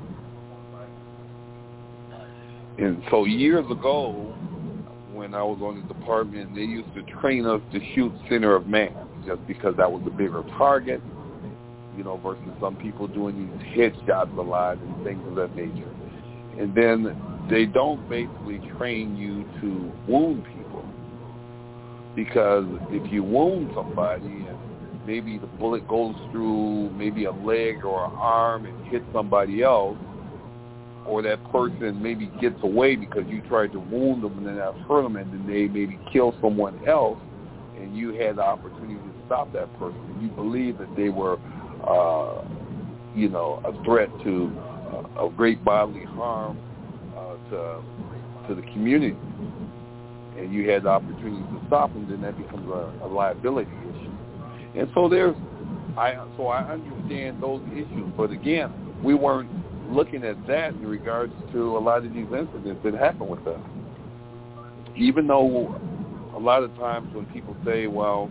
[SPEAKER 9] And so years ago, when I was on the department, they used to train us to shoot center of mass, just because that was a bigger target, you know, versus some people doing these headshots a lot and things of that nature. And then they don't basically train you to wound people, because if you wound somebody and maybe the bullet goes through maybe a leg or an arm and hits somebody else, or that person maybe gets away because you tried to wound them and then that hurt them, and then they maybe kill someone else, and you had the opportunity to stop that person, and you believe that they were, uh, you know, a threat to uh, of great bodily harm uh, to to the community, and you had the opportunity to stop them, then that becomes a, a liability issue. And so there's, I so I understand those issues, but again, we weren't looking at that in regards to a lot of these incidents that happen with us. Even though a lot of times when people say, well,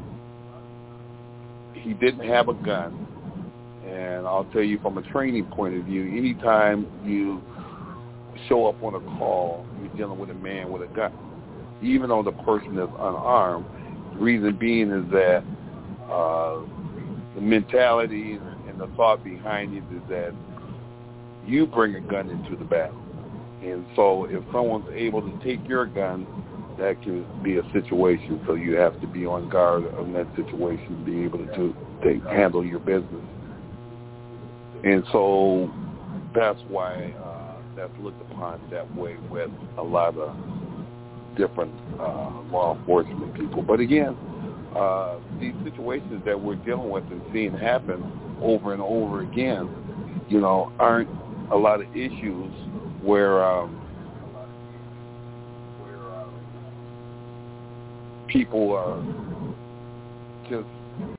[SPEAKER 9] he didn't have a gun, and I'll tell you from a training point of view, anytime you show up on a call, you're dealing with a man with a gun, even though the person is unarmed. The reason being is that uh, the mentality and the thought behind it is that you bring a gun into the battle. And so if someone's able to take your gun, that can be a situation. So you have to be on guard in that situation, be able to, to take, handle your business. And so that's why uh, that's looked upon that way with a lot of different uh, law enforcement people. But again, uh, these situations that we're dealing with and seeing happen over and over again, you know, aren't a lot of issues where um, people are just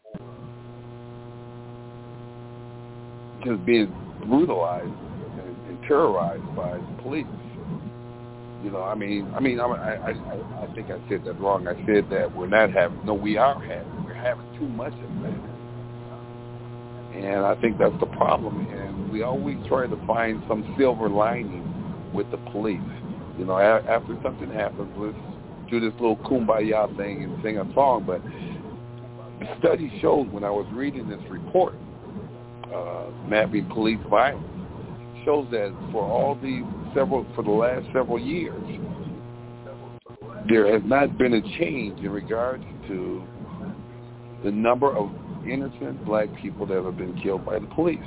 [SPEAKER 9] just being brutalized and, and terrorized by the police. You know, I mean, I mean, I, I, I think I said that wrong. I said that we're not having. No, we are having. We're having too much of that, and I think that's the problem. And we always try to find some silver lining with the police. You know, a- after something happens, let's do this little kumbaya thing and sing a song. But the study showed, when I was reading this report, uh, mapping police violence, shows that for all these several, for the last several years, there has not been a change in regards to the number of innocent black people that have been killed by the police.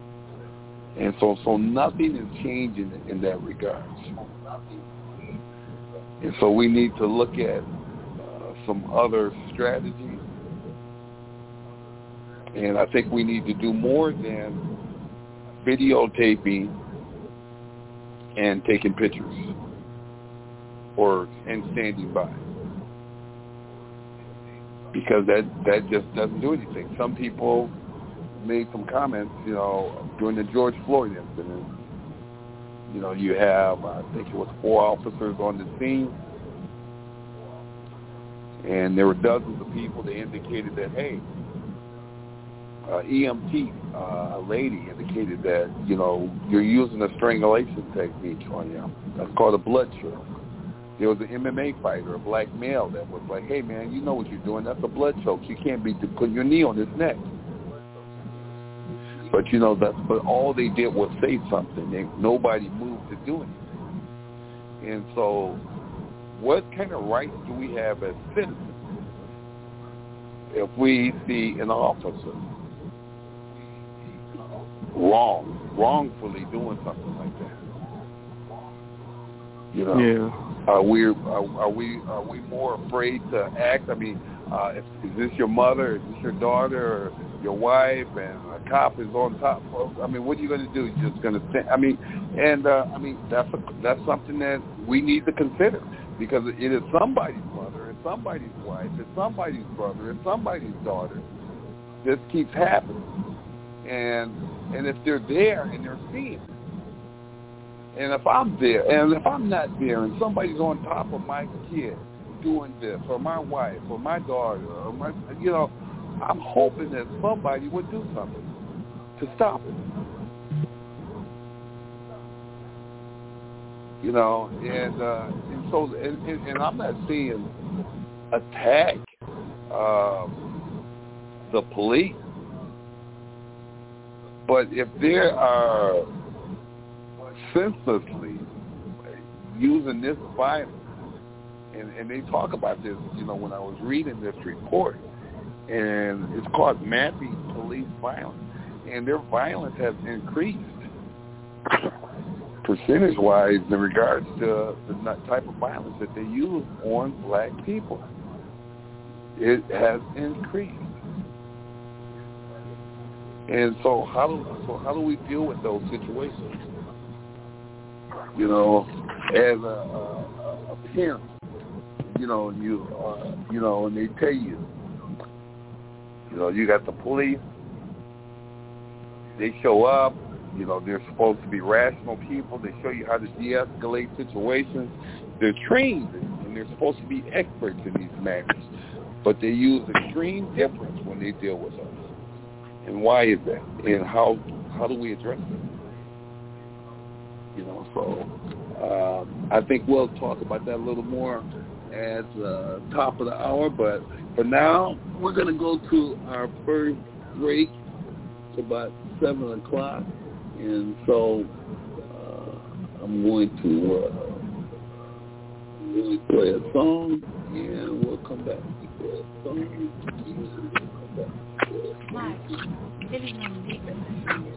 [SPEAKER 9] And so, so nothing is changing in that regard. And so we need to look at uh, some other strategies. And I think we need to do more than videotaping and taking pictures or and standing by. Because that, that just doesn't do anything. Some people made some comments, you know, during the George Floyd incident. You know, you have, I think it was four officers on the scene, and there were dozens of people that indicated that, hey, uh, E M T, uh, a lady indicated that, you know, you're using a strangulation technique on you. That's called a blood choke. There was an M M A fighter, a black male, that was like, hey, man, you know what you're doing. That's a blood choke. You can't be putting your knee on his neck. But, you know, that's, but all they did was say something. They, nobody moved to do anything. And so what kind of rights do we have as citizens if we see an officer wrong, wrongfully doing something like that? You know,
[SPEAKER 7] yeah.
[SPEAKER 9] are we are, are we are we more afraid to act? I mean, uh, if, is this your mother? Is this your daughter? Or your wife? And a cop is on top of. I mean, what are you going to do? You're just going to stand? I mean, and uh, I mean that's a, that's something that we need to consider, because it is somebody's mother, and somebody's wife, and somebody's brother, and somebody's daughter. This keeps happening, and and if they're there and they're seeing it. And if I'm there, and if I'm not there, and somebody's on top of my kid doing this, or my wife, or my daughter, or my, you know, I'm hoping that somebody would do something to stop it. You know, and uh, and so, and, and, and I'm not saying attack uh, the police, but if there are senselessly using this violence, and, and they talk about this, you know, when I was reading this report, and it's called mapping police violence, and their violence has increased percentage-wise in regards to the type of violence that they use on black people. It has increased. And so how do so how do we deal with those situations? You know, as a, a, a parent, you know, you uh, you know, and they tell you, you know, you got the police. They show up. You know, they're supposed to be rational people. They show you how to de-escalate situations. They're trained, and they're supposed to be experts in these matters. But they use extreme difference when they deal with us. And why is that? And how how do we address it? You know, so um, I think we'll talk about that a little more at the uh, top of the hour. But for now, we're going to go to our first break. It's about seven o'clock. And so uh, I'm going to uh, really play a song, and we'll come back. Play a song, and we'll come back.
[SPEAKER 10] Mike, eles não ligam.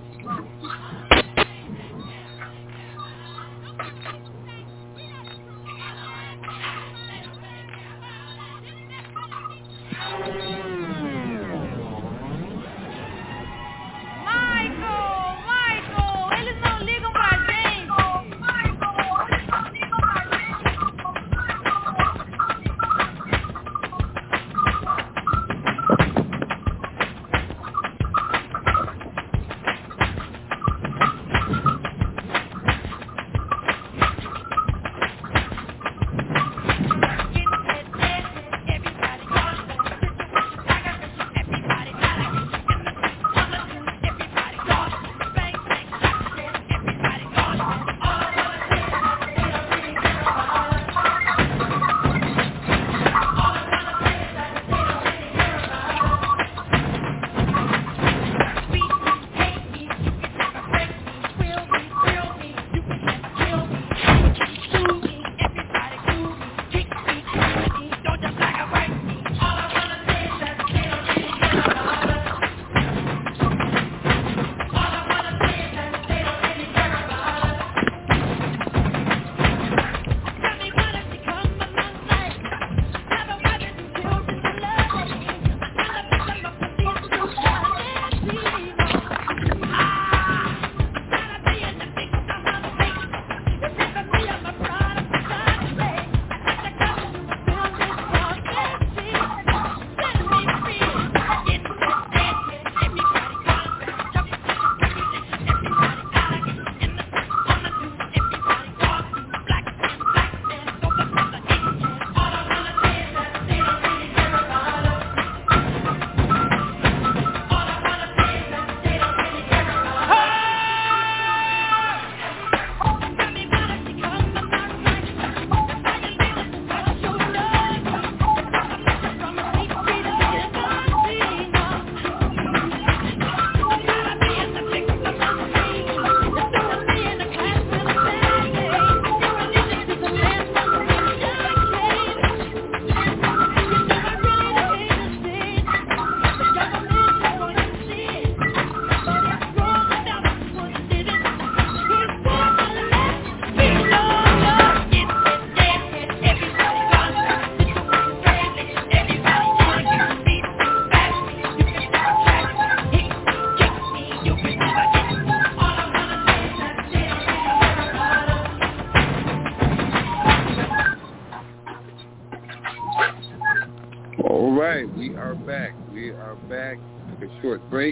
[SPEAKER 9] back. We are back. Took a short break.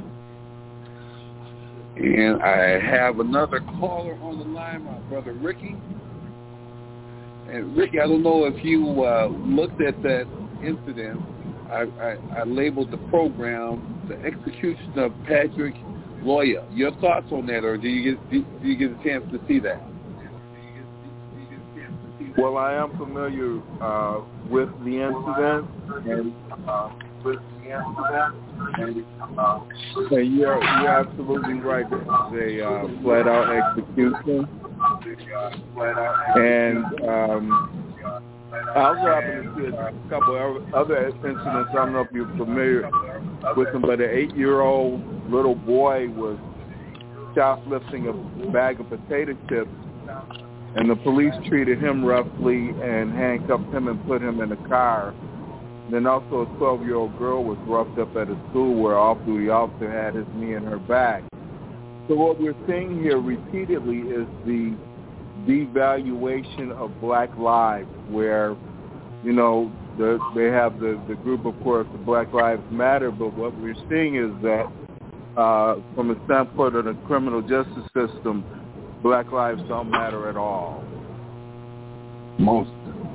[SPEAKER 9] And I have another caller on the line, my brother Ricky. And Ricky, I don't know if you uh, looked at that incident. I, I, I labeled the program "The Execution of Patrick Lyoya." Your thoughts on that, or do you get do, do you get a chance to see that?
[SPEAKER 7] Well, I am familiar uh, with the incident, and uh, with the incident, and, uh, and you're you're absolutely right. They uh, flat out execution, and um, I also happen to see a couple of other incidents. I don't know if you're familiar with them, but an eight-year-old little boy was shoplifting a bag of potato chips. And the police treated him roughly and handcuffed him and put him in a car. Then also a twelve-year-old girl was roughed up at a school where off-duty officer had his knee in her back. So what we're seeing here repeatedly is the devaluation of black lives, where, you know, the, they have the, the group, of course, the Black Lives Matter, but what we're seeing is that uh, from a standpoint of the criminal justice system, black lives don't matter at all.
[SPEAKER 9] Most.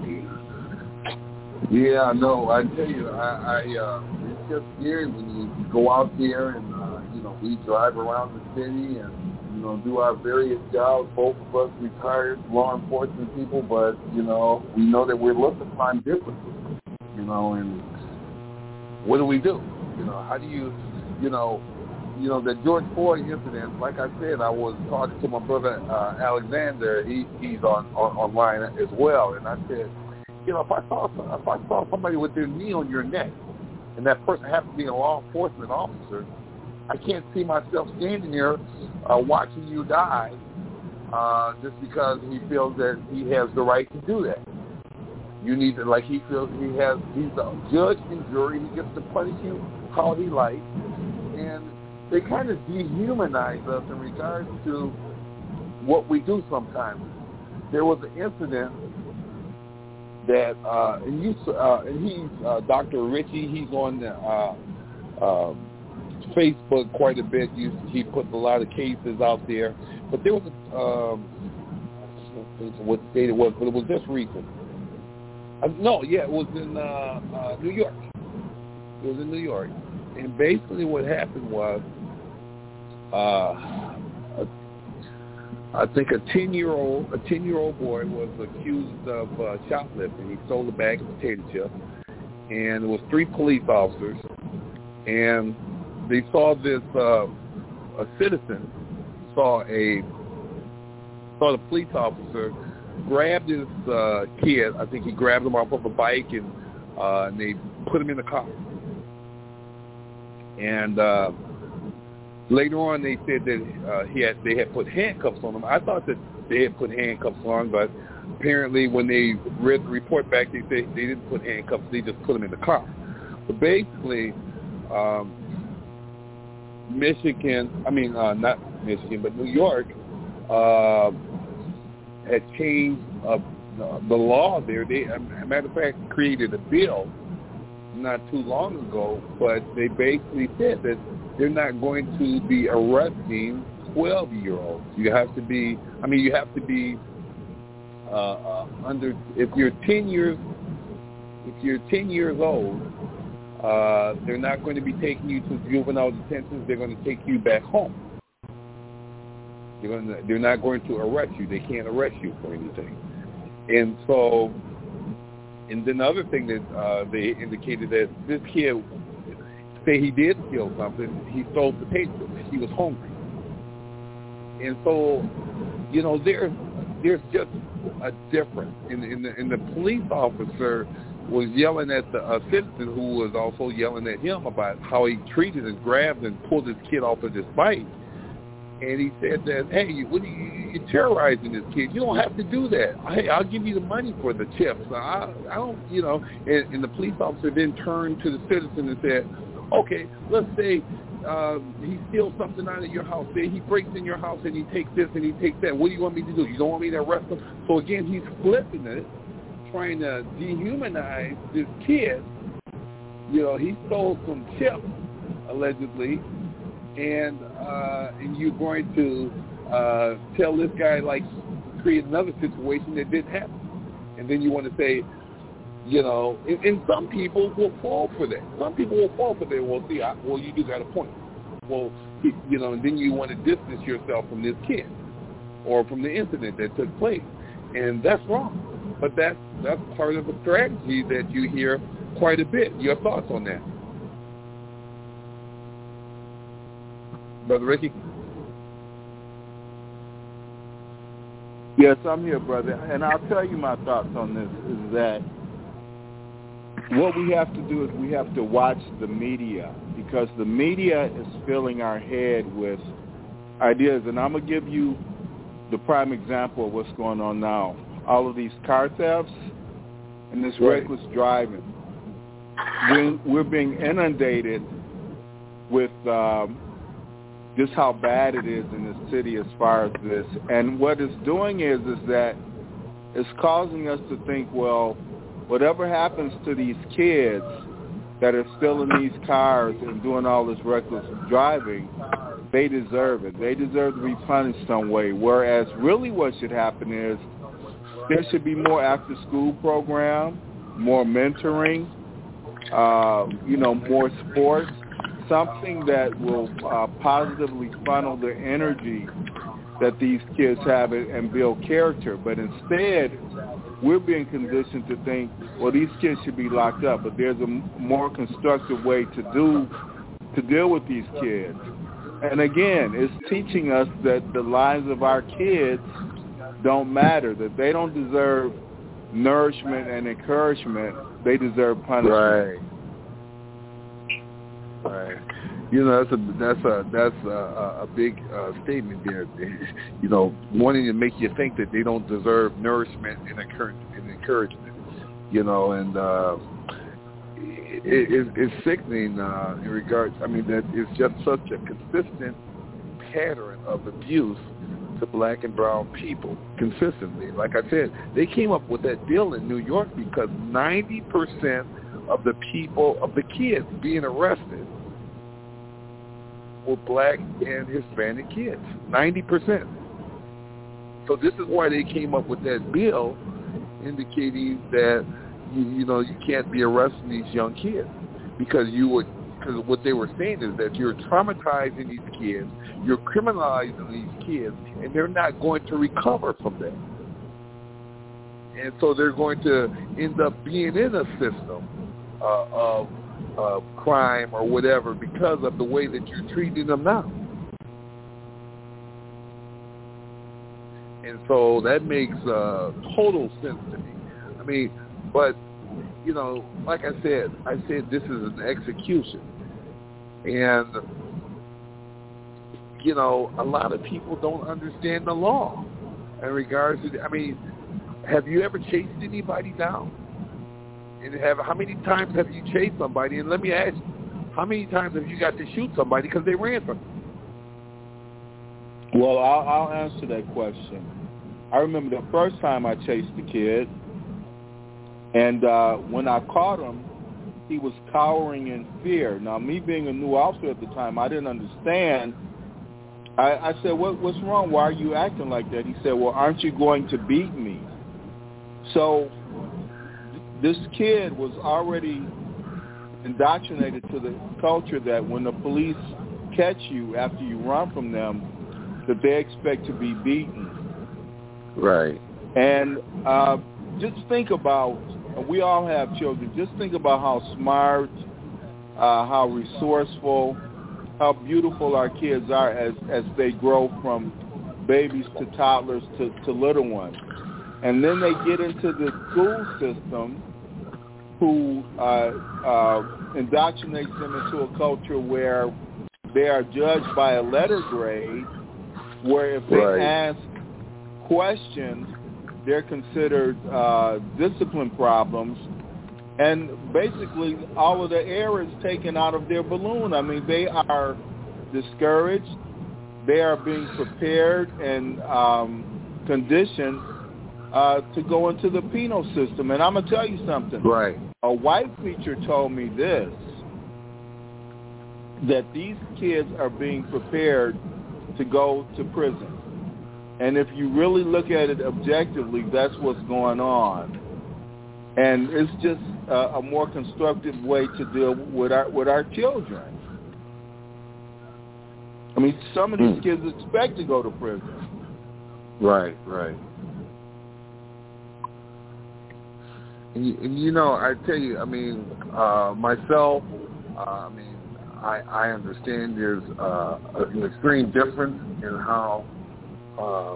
[SPEAKER 9] Yeah, no, I tell you, I, I uh, it's just scary when you go out there and, uh, you know, we drive around the city and, you know, do our various jobs, both of us retired law enforcement people, but, you know, we know that we're looking to find differences, you know, and what do we do? You know, how do you, you know, You know, the George Floyd incident, like I said, I was talking to my brother uh, Alexander. He, he's on, on online as well. And I said, you know, if I saw if I saw somebody with their knee on your neck and that person happened to be a law enforcement officer, I can't see myself standing there uh, watching you die uh, just because he feels that he has the right to do that. You need to, like he feels he has, he's a judge and jury. He gets to punish you how he likes. And they kind of dehumanize us in regards to what we do sometimes. There was an incident that, uh, and, you, uh, and he's uh, Doctor Richie. He's on the, uh, uh, Facebook quite a bit. He, he puts a lot of cases out there. But there was a, um, I don't know what state it was, but it was just recent. Uh, no, yeah, it was in uh, uh, New York. It was in New York. And basically what happened was, Uh, I think a ten-year-old a ten-year-old boy was accused of uh, shoplifting. He stole a bag of potato chips, and there was three police officers, and they saw this uh, a citizen saw a saw the police officer grabbed his uh, kid. I think he grabbed him off of a bike, and uh, and they put him in the car, and. Uh, Later on, they said that uh, he had they had put handcuffs on him. I thought that they had put handcuffs on, but apparently when they read the report back, they said they didn't put handcuffs. They just put him in the car. But basically, um, Michigan, I mean, uh, not Michigan, but New York uh, had changed uh, the law there. They, as a matter of fact, created a bill not too long ago, but they basically said that they're not going to be arresting twelve-year-olds. You have to be, I mean, you have to be uh, uh, under, if you're ten years, if you're ten years old, uh, they're not going to be taking you to juvenile detention. They're going to take you back home. They're, going to, they're not going to arrest you. They can't arrest you for anything. And so, and then the other thing that uh, they indicated that this kid, say he did steal something, he stole potatoes. He was hungry. And so, you know, there's, there's just a difference. And, and, the, and the police officer was yelling at the uh, citizen who was also yelling at him about how he treated and grabbed and pulled his kid off of this bike. And he said that, hey, what are you, you're terrorizing this kid. You don't have to do that. Hey, I'll give you the money for the chips. I, I don't, you know. And, and the police officer then turned to the citizen and said, okay, let's say uh, he steals something out of your house. Say he breaks in your house and he takes this and he takes that. What do you want me to do? You don't want me to arrest him? So, again, he's flipping it, trying to dehumanize this kid you know, he stole some chips, allegedly, and uh, and you're going to uh, tell this guy, like, create another situation that didn't happen. And then you want to say, you know, and, and some people will fall for that. Some people will fall for that. Well, see, I, well, you do got a point. Well, you know, and then you want to distance yourself from this kid or from the incident that took place. And that's wrong. But that's, that's part of a strategy that you hear quite a bit. Your thoughts on that? Brother Ricky?
[SPEAKER 11] Yes, I'm here, brother. And I'll tell you my thoughts on this is that what we have to do is we have to watch the media, because the media is filling our head with ideas. And I'm going to give you the prime example of what's going on now. All of these car thefts and this
[SPEAKER 9] right.
[SPEAKER 11] reckless driving. We're, we're being inundated with um, just how bad it is in the city as far as this. And what it's doing is is that it's causing us to think, well, whatever happens to these kids that are still in these cars and doing all this reckless driving, they deserve it. They deserve to be punished some way. Whereas really what should happen is there should be more after-school program, more mentoring, uh, you know, more sports, something that will uh, positively funnel the energy that these kids have and build character. But instead, we're being conditioned to think, well, these kids should be locked up, but there's a more constructive way to do to deal with these kids. And again, it's teaching us that the lives of our kids don't matter, that they don't deserve nourishment and encouragement. They deserve punishment.
[SPEAKER 9] Right. Right. You know, that's a that's a that's a, a big uh, statement there. You know, wanting to make you think that they don't deserve nourishment and encouragement. You know, and uh, it, it, it's sickening uh, in regards. I mean, that it's just such a consistent pattern of abuse to black and brown people consistently. Like I said, they came up with that bill in New York because ninety percent of the people, of the kids being arrested were black and Hispanic kids, ninety percent. So this is why they came up with that bill indicating that, you, you know, you can't be arresting these young kids because you would, because what they were saying is that you're traumatizing these kids, you're criminalizing these kids, and they're not going to recover from that. And so they're going to end up being in a system uh, of uh, crime or whatever because of the way that you're treating them now. And so that makes uh, total sense to me. I mean, but, you know, like I said, I said this is an execution. And, you know, a lot of people don't understand the law in regards to, I mean, have you ever chased anybody down? And have how many times have you chased somebody? And let me ask you, how many times have you got to shoot somebody because they ran from you?
[SPEAKER 11] Well, I'll, I'll answer that question. I remember the first time I chased the kid, and uh, when I caught him, he was cowering in fear. Now, me being a new officer at the time, I didn't understand. I, I said, what, what's wrong? Why are you acting like that? He said, well, aren't you going to beat me? So this kid was already indoctrinated to the culture that when the police catch you after you run from them, that they expect to be beaten.
[SPEAKER 9] Right.
[SPEAKER 11] And uh, just think about, we all have children, just think about how smart, uh, how resourceful, how beautiful our kids are as, as they grow from babies to toddlers to, to little ones. And then they get into the school system who uh, uh, indoctrinates them into a culture where they are judged by a letter grade, where if they
[SPEAKER 9] right.
[SPEAKER 11] ask questions, they're considered uh, discipline problems. And basically all of the air is taken out of their balloon. I mean, they are discouraged. They are being prepared and um, conditioned uh, to go into the penal system. And I'm going to tell you something.
[SPEAKER 9] Right.
[SPEAKER 11] a white preacher told me this, that these kids are being prepared to go to prison. And if you really look at it objectively, that's what's going on. And it's just a, a more constructive way to deal with our with our children. I mean, some of these
[SPEAKER 9] mm.
[SPEAKER 11] kids expect to go to prison.
[SPEAKER 9] Right, right. And you, and you know, I tell you, I mean, uh, myself, uh, I mean, I, I understand there's uh, an extreme difference in how uh,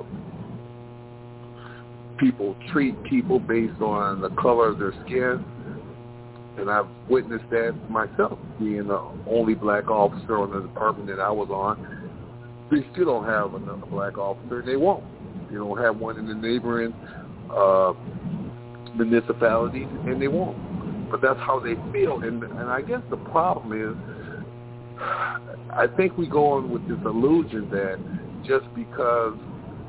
[SPEAKER 9] people treat people based on the color of their skin. And I've witnessed that myself, being the only black officer on the department that I was on. They still don't have another black officer, and they won't. They don't have one in the neighboring uh, municipalities, and they won't. But that's how they feel. And, and I guess the problem is, I think we go on with this illusion that just because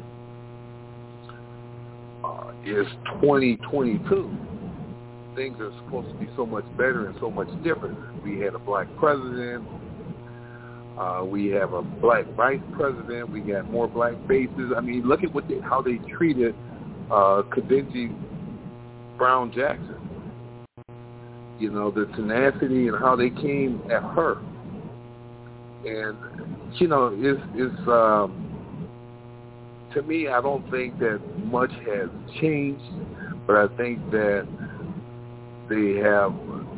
[SPEAKER 9] uh, it's twenty twenty-two, things are supposed to be so much better and so much different. We had a black president. Uh, we have a black vice president. We got more black faces. I mean, look at what they, how they treated uh, Ketanji Brown Jackson. You know, the tenacity and how they came at her. And, you know, it's, it's um, to me, I don't think that much has changed, but I think that they have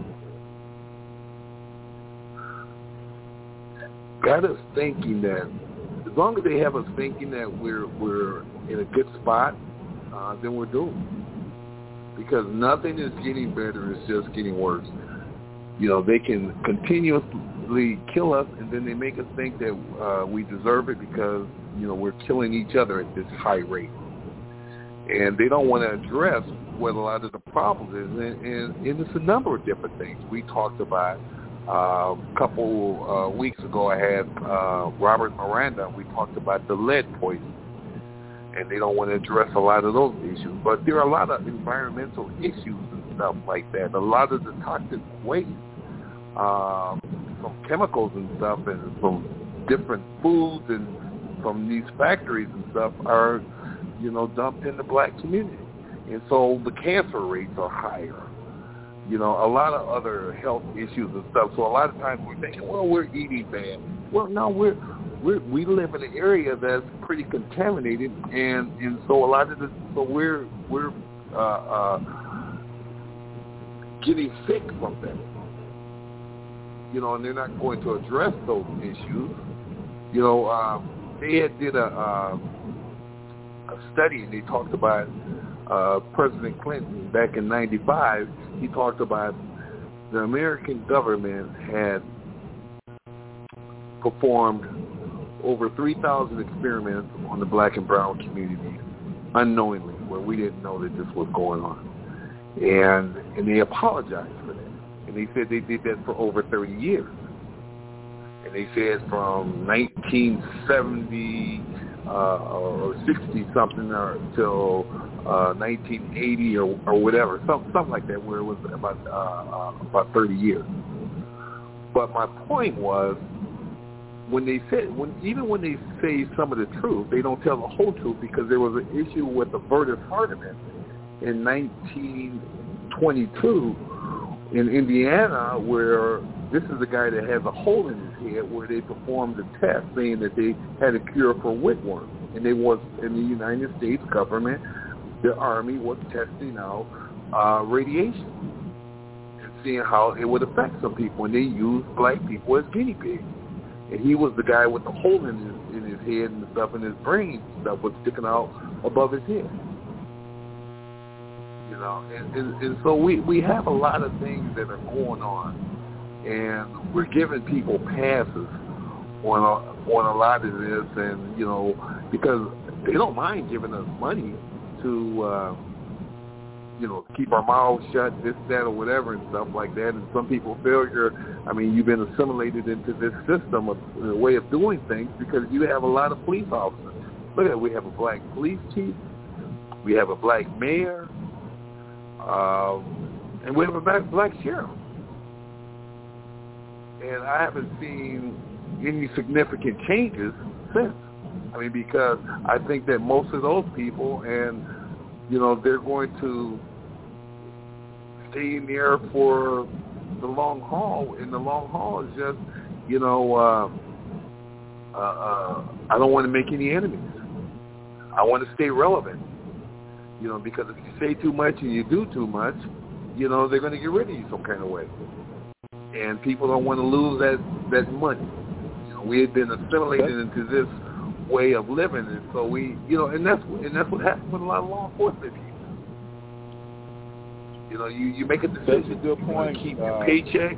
[SPEAKER 9] got us thinking that as long as they have us thinking that we're we're in a good spot, uh, then we're doomed. Because nothing is getting better; it's just getting worse. You know, they can continuously kill us, and then they make us think that uh, we deserve it because you know we're killing each other at this high rate, and they don't want to address what a lot of the problem is, and, and, and it's a number of different things. We talked about uh, a couple uh, weeks ago. I had uh, Robert Miranda. We talked about the lead poisoning, and they don't want to address a lot of those issues. But there are a lot of environmental issues and stuff like that. A lot of the toxic waste um, from chemicals and stuff, and from different foods and from these factories and stuff are, you know, dumped in the black community. And so the cancer rates are higher. You know, a lot of other health issues and stuff. So a lot of times we're thinking, well, we're eating bad. Well, no, we're, we're we live in an area that's pretty contaminated, and, and so a lot of this, so we're we're uh, uh, getting sick from that. You know, and they're not going to address those issues. You know, um, they had did a, uh, a study, and they talked about. Uh, President Clinton back in ninety-five, he talked about the American government had performed over three thousand experiments on the black and brown community unknowingly, where we didn't know that this was going on. And and they apologized for that. And they said they did that for over thirty years. And they said from nineteen seventy uh, or sixty-something until uh, nineteen eighty or, or whatever, some, something like that, where it was about uh, uh, about thirty years. But my point was, when they said, when even when they say some of the truth, they don't tell the whole truth, because there was an issue with the Vertus Hardeman in nineteen twenty-two in Indiana, where this is the guy that has a hole in his head, where they performed a test saying that they had a cure for whitworm, and they was in the United States government, the Army was testing out uh, radiation and seeing how it would affect some people, and they used black people as guinea pigs. And he was the guy with the hole in his in his head and stuff, and his brain stuff was sticking out above his head. You know, and, and, and so we, we have a lot of things that are going on, and we're giving people passes on a, on a lot of this, and you know, because they don't mind giving us money to, uh, you know, keep our mouths shut, this, that, or whatever, and stuff like that. And some people feel you're, I mean, you've been assimilated into this system, of the way of doing things, because you have a lot of police officers. Look at it, we have a black police chief, we have a black mayor, uh, and we have a black, black sheriff. And I haven't seen any significant changes since. I mean, because I think that most of those people, and, you know, they're going to stay in there for the long haul, and the long haul is just, you know, uh, uh, uh, I don't want to make any enemies. I want to stay relevant, you know, because if you say too much and you do too much, you know, they're going to get rid of you some kind of way. And people don't want to lose that, that money. You know, we had been assimilated into this way of living, and so we, you know, and that's and that's what happens with a lot of law enforcement people. You know, you, you make a decision.
[SPEAKER 11] That's a good point.
[SPEAKER 9] You keep
[SPEAKER 11] uh,
[SPEAKER 9] your paycheck.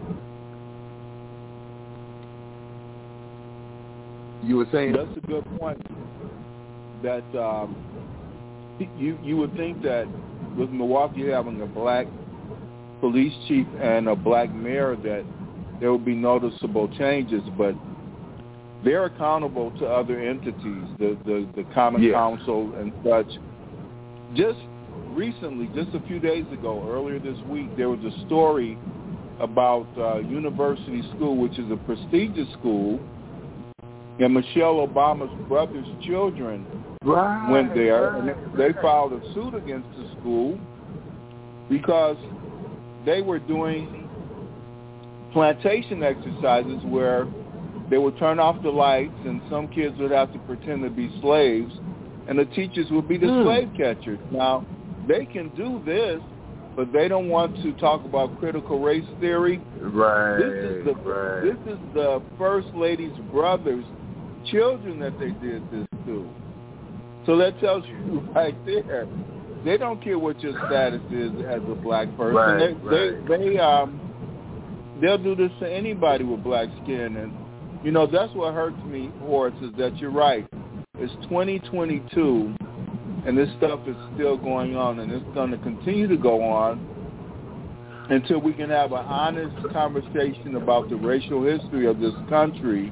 [SPEAKER 9] You were saying
[SPEAKER 11] that's a good point. That um, you you would think that with Milwaukee having a black police chief and a black mayor that there would be noticeable changes, but they're accountable to other entities, the the, the Common
[SPEAKER 9] yes.
[SPEAKER 11] Council and such. Just recently, just a few days ago, earlier this week, there was a story about uh, University School, which is a prestigious school, and Michelle Obama's brother's children
[SPEAKER 9] right,
[SPEAKER 11] went there,
[SPEAKER 9] right,
[SPEAKER 11] and they filed a suit against the school because they were doing plantation exercises where they would turn off the lights and some kids would have to pretend to be slaves, and the teachers would be the mm. slave catchers. Now, they can do this, but they don't want to talk about critical race theory.
[SPEAKER 9] Right,
[SPEAKER 11] This is the,
[SPEAKER 9] right.
[SPEAKER 11] this is the First Lady's brother's children that they did this to. So that tells you right there, they don't care what your status is as a black person.
[SPEAKER 9] Right,
[SPEAKER 11] they,
[SPEAKER 9] right.
[SPEAKER 11] they, they, um, they'll do this to anybody with black skin. And, you know, that's what hurts me, Horace, is that you're right. It's twenty twenty-two, and this stuff is still going on, and it's going to continue to go on until we can have an honest conversation about the racial history of this country,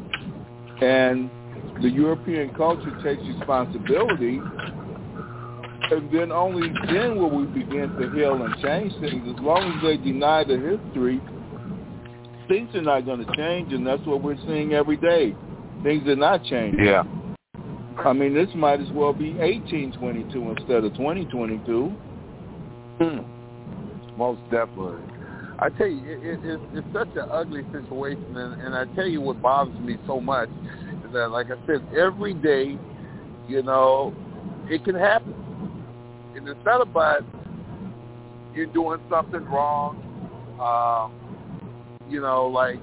[SPEAKER 11] and the European culture takes responsibility, and then only then will we begin to heal and change things. As long as they deny the history, things are not going to change, and that's what we're seeing every day. Things are not changing.
[SPEAKER 9] Yeah.
[SPEAKER 11] I mean, this might as well be eighteen twenty-two instead of twenty twenty-two.
[SPEAKER 9] Hmm. Most definitely. I tell you, it, it, it's, it's such an ugly situation, and, and I tell you what bothers me so much is that, like I said, every day, you know, it can happen. And it's not about you doing something wrong. Um, you know, like,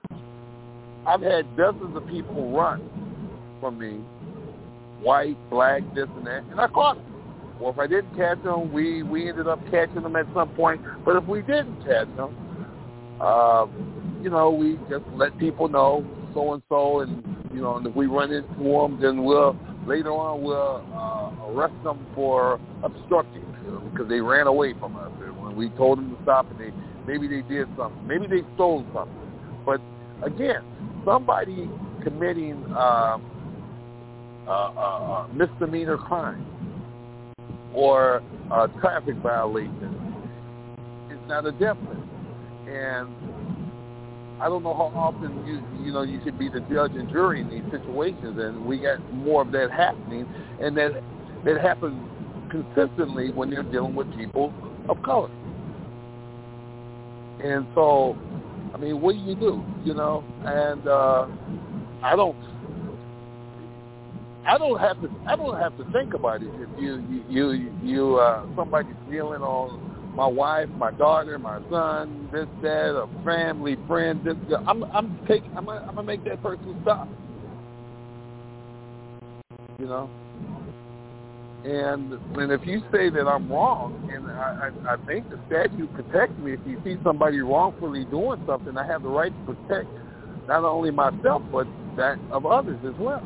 [SPEAKER 9] I've had dozens of people run from me, white, black, this and that, and I caught them. Well, if I didn't catch them, we, we ended up catching them at some point. But if we didn't catch them, uh, you know, we just let people know so-and-so, and, you know, and if we run into them, then we'll, later on, we'll uh, arrest them for obstructing, you know, because they ran away from us. And when we told them to stop, and they maybe they did something. Maybe they stole something. But, again, somebody committing uh, uh, uh, misdemeanor crime or a traffic violation is not a death sentence. And I don't know how often you you know you should be the judge and jury in these situations, and we got more of that happening, and that that happens consistently when you're dealing with people of color. And so, I mean, what do you do? You know, and uh, I don't. I don't have to. I don't have to think about it. If you, you, you, you uh, somebody's stealing on my wife, my daughter, my son, this, that, a family, friend, this, I'm, I'm taking. I'm, I'm gonna make that person stop. You know. And and if you say that I'm wrong, and I, I, I think the statute protects me. If you see somebody wrongfully doing something, I have the right to protect not only myself but that of others as well.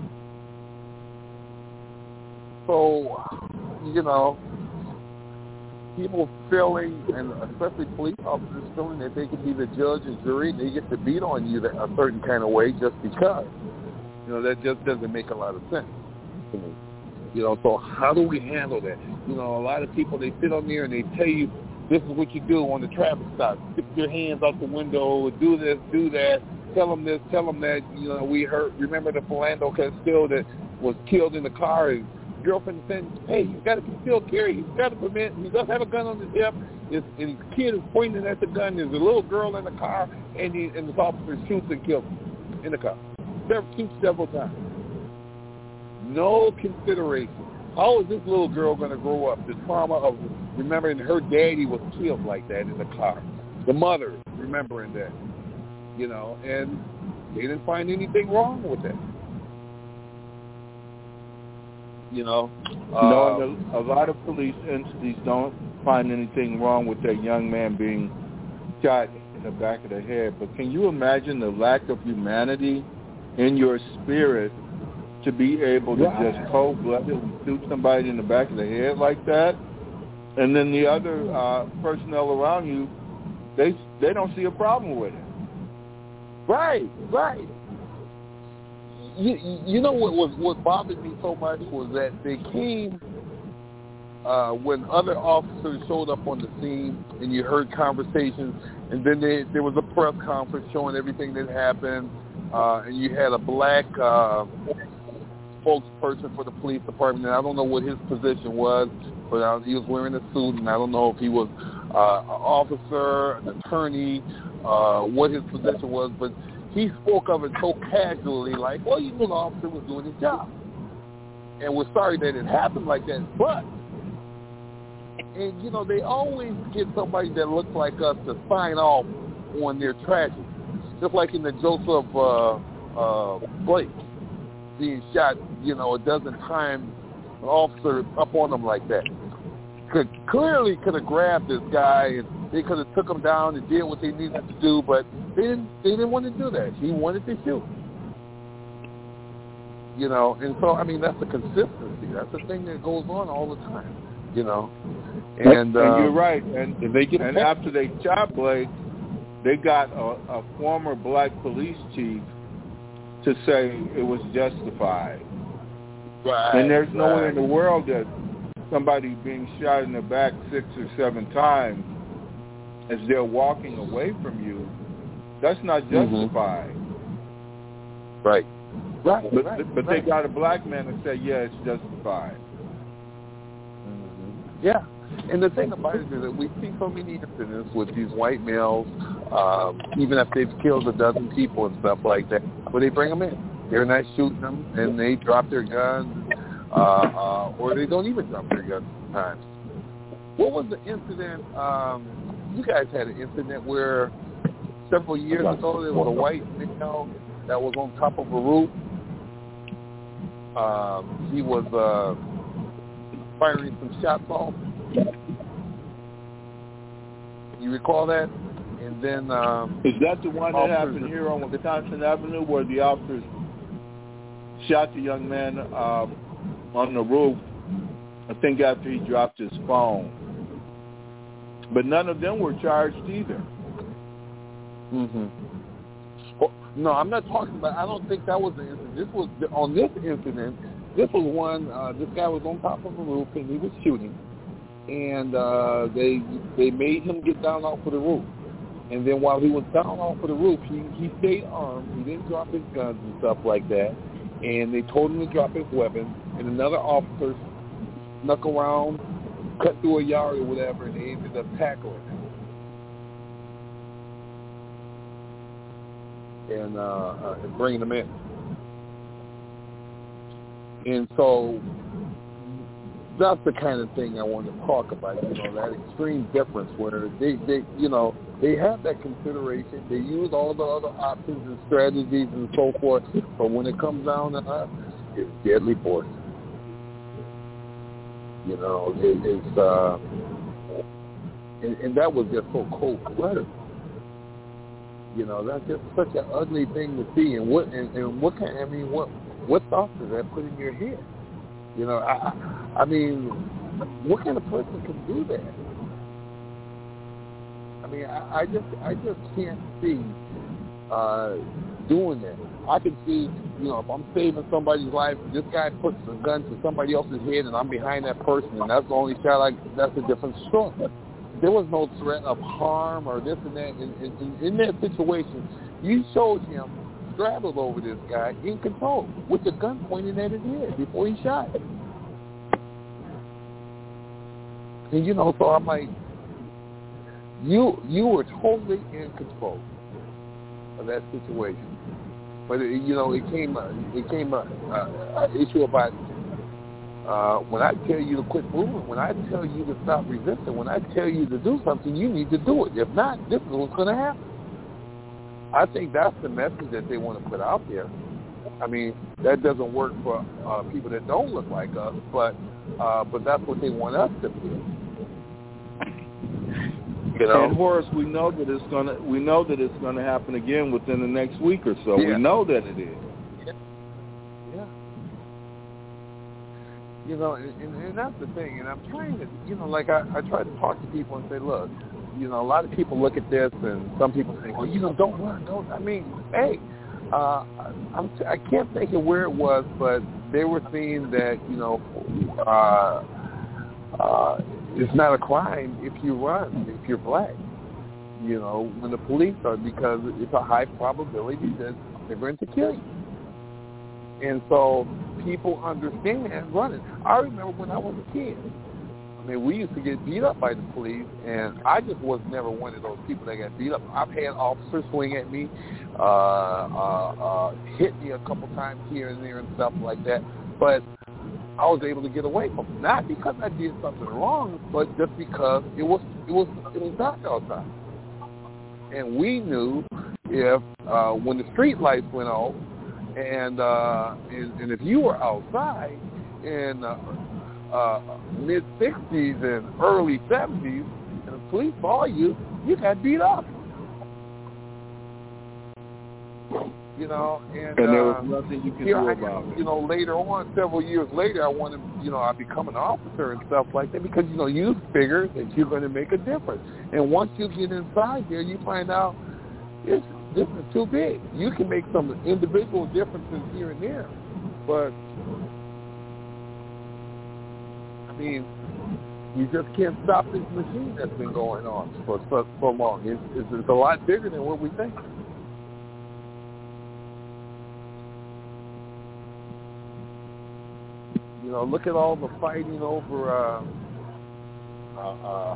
[SPEAKER 9] So, you know, people feeling, and especially police officers feeling that they can be the judge and jury, they get to beat on you a certain kind of way just because. You know, that just doesn't make a lot of sense to me. You know, so how do we handle that? You know, a lot of people, they sit on there and they tell you This is what you do on the traffic stop. Stick your hands out the window, do this, do that, tell them this, tell them that. You know, we heard, remember the Philando Castile that was killed in the car, and girlfriend said, hey, he's got a concealed carry, he's got a permit, he does have a gun on his hip, his, and his kid is pointing at the gun, there's a little girl in the car, and, he, and this officer shoots and kills him in the car. Several, shoots several times. No consideration. How is this little girl going to grow up? The trauma of remembering her daddy was killed like that in the car. The mother remembering that, you know, and they didn't find anything wrong with that. You know,
[SPEAKER 11] no, uh, a lot of police entities don't find anything wrong with that young man being shot in the back of the head. But can you imagine the lack of humanity in your spirit to be able to right. just cold-blooded shoot somebody in the back of the head like that? And then the other uh, personnel around you, they they don't see a problem with it.
[SPEAKER 9] Right, right. You, you know what was what bothered me so much was that they came uh, when other officers showed up on the scene, and you heard conversations, and then they, there was a press conference showing everything that happened, uh, and you had a black uh, spokesperson for the police department, and I don't know what his position was, but uh, he was wearing a suit, and I don't know if he was uh, an officer, an attorney, uh, what his position was, but he spoke of it so casually, like, well, you know, the officer was doing his job. And we're sorry that it happened like that, but, and, you know, they always get somebody that looks like us to sign off on their tragedy. Just like in the Joseph uh, uh, Blake being shot, you know, a dozen times, an officer up on him like that. Could clearly could have grabbed this guy and they could have took him down and did what they needed to do, but they didn't. They didn't want to do that. He wanted to shoot. You know, and so I mean that's the consistency. That's the thing that goes on all the time. You know, and,
[SPEAKER 11] and
[SPEAKER 9] uh,
[SPEAKER 11] you're right. And
[SPEAKER 9] if they get
[SPEAKER 11] and after they shot Blake, they got a, a former black police chief to say it was justified.
[SPEAKER 9] Right.
[SPEAKER 11] And there's no
[SPEAKER 9] right.
[SPEAKER 11] way in the world that somebody being shot in the back six or seven times as they're walking away from you, that's not justified.
[SPEAKER 9] Mm-hmm. Right. Right.
[SPEAKER 11] But,
[SPEAKER 9] right.
[SPEAKER 11] but
[SPEAKER 9] right.
[SPEAKER 11] they got a black man to say, yeah, it's justified.
[SPEAKER 9] Mm-hmm. Yeah. And the thing about it is that we see so many incidents with these white males, um, even if they've killed a dozen people and stuff like that, where they bring them in. They're not shooting them, and they drop their guns, uh, uh, or they don't even drop their guns sometimes. What was the incident? Um, you guys had an incident where several years ago there was a white male that was on top of a roof. Um, he was uh, firing some shots off. You recall that? And then um,
[SPEAKER 11] is that the one that happened here on Wisconsin Avenue where the officers shot the young man uh, on the roof, I think after he dropped his phone. But none of them were charged either.
[SPEAKER 9] Mm-hmm. Well, no, I'm not talking about, I don't think that was the incident. This was, on this incident, this was one, uh, this guy was on top of a roof and he was shooting. And uh, they they made him get down off of the roof. And then while he was down off of the roof, he, he stayed armed. He didn't drop his guns and stuff like that. And they told him to drop his weapon. And another officer snuck around, cut through a yard or whatever, and they ended up tackling him and, uh, uh, and bringing him in. And so that's the kind of thing I want to talk about, you know, that extreme difference where they, they, you know, they have that consideration. They use all the other options and strategies and so forth, but when it comes down to us, it's deadly force. You know, it, it's, uh, and, and that was just so cold-blooded. You know, that's just such an ugly thing to see. And what, and, and what kind, I mean, what, what thoughts does that put in your head? You know, I, I mean, what kind of person can do that? I mean, I, I just, I just can't see uh, doing that. I can see, you know, if I'm saving somebody's life, this guy puts a gun to somebody else's head, and I'm behind that person, and that's the only shot. I, that's a different story. there was no threat of harm or this and that. In, in, in that situation, you showed him straddled over this guy in control with the gun pointing at his head before he shot. And, you know, so I'm like, you you were totally in control of that situation. But, it, you know, it came uh, it came an uh, uh, issue about uh, when I tell you to quit moving, when I tell you to stop resisting, when I tell you to do something, you need to do it. If not, this is what's going to happen. I think that's the message that they want to put out there. I mean, that doesn't work for uh, people that don't look like us, but uh, but that's what they want us to feel. You know?
[SPEAKER 11] And Horace, we know that it's gonna we know that it's gonna happen again within the next week or so.
[SPEAKER 9] Yeah.
[SPEAKER 11] We know that it is.
[SPEAKER 9] Yeah. yeah. You know, and, and, and that's the thing. And I'm trying to, you know, like I, I try to talk to people and say, look, you know, a lot of people look at this, and some people say, well, you know, don't run, don't. I mean, hey, uh, I'm, I can't think of where it was, but they were saying that, you know, uh, uh, it's not a crime if you run, if you're black, you know, when the police are, because it's a high probability that they're going to kill you. And so people understand running. I remember when I was a kid, I mean, we used to get beat up by the police, and I just was never one of those people that got beat up. I've had officers swing at me, uh, uh, uh, hit me a couple times here and there and stuff like that, but I was able to get away from it. Not because I did something wrong, but just because it was it was it was dark outside, and we knew if uh, when the street lights went off, and uh, and, and if you were outside in uh, uh, mid sixties and early seventies, and the police saw you, you got beat up. You know, and,
[SPEAKER 11] and there was
[SPEAKER 9] uh,
[SPEAKER 11] nothing you could
[SPEAKER 9] do
[SPEAKER 11] I,
[SPEAKER 9] about it. You know, later on, several years later, I wanted, you know, I become an officer and stuff like that because, you know, you figure that you're going to make a difference. And once you get inside there, you find out it's, this is too big. You can make some individual differences here and there, but, I mean, you just can't stop this machine that's been going on for so, so long. It's, it's, it's a lot bigger than what we think. You know, look at all the fighting over uh, uh, uh,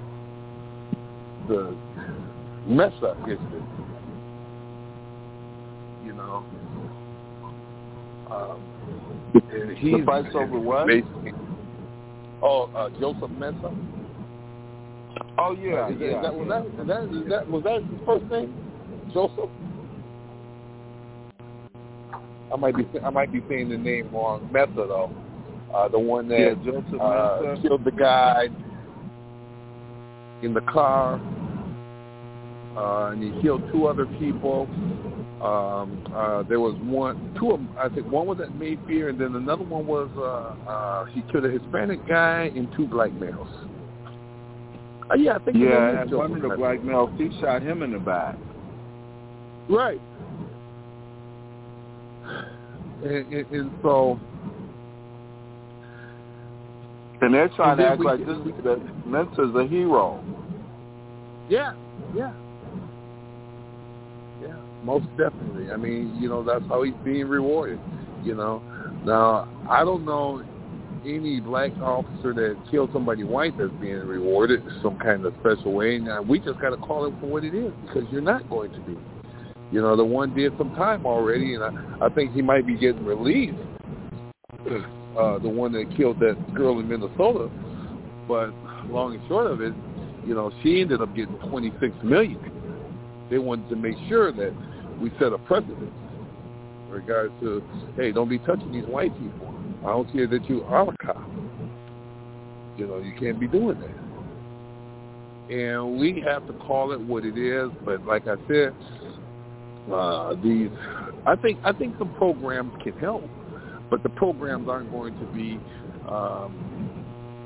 [SPEAKER 9] the Mesa issue. You know, um, and he's
[SPEAKER 11] the fights over what?
[SPEAKER 9] Oh, uh, Joseph Mesa.
[SPEAKER 11] Oh yeah,
[SPEAKER 9] uh, is
[SPEAKER 11] yeah.
[SPEAKER 9] That, that, was, that, is that, is that, was that his first name, Joseph? I might be I might be saying the name wrong. Mesa though. Uh, the one that
[SPEAKER 11] yeah, Joseph
[SPEAKER 9] uh, killed the guy in the car, uh, and he killed two other people. Um, uh, there was one, two of them, I think one was at Mayfair, and then another one was uh, uh, he killed a Hispanic guy and two black males. Uh, yeah, I think.
[SPEAKER 11] Yeah, and one of the black males, he shot him in the back.
[SPEAKER 9] Right. And, and, and so.
[SPEAKER 11] And they're trying
[SPEAKER 9] and
[SPEAKER 11] to act
[SPEAKER 9] we,
[SPEAKER 11] like this is that Mensa's a hero.
[SPEAKER 9] Yeah, yeah. Yeah, most definitely. I mean, you know, that's how he's being rewarded, you know. Now, I don't know any black officer that killed somebody white that's being rewarded in some kind of special way. Now, we just got to call it for what it is because you're not going to be. You know, the one did some time already, and I, I think he might be getting released. Uh, the one that killed that girl in Minnesota, but long and short of it, you know, she ended up getting twenty-six million dollars. They wanted to make sure that we set a precedent in regards to, hey, don't be touching these white people. I don't care that you are a cop. You know, you can't be doing that. And we have to call it what it is. But like I said, uh, these, I think, I think some programs can help. But the programs aren't going to be um,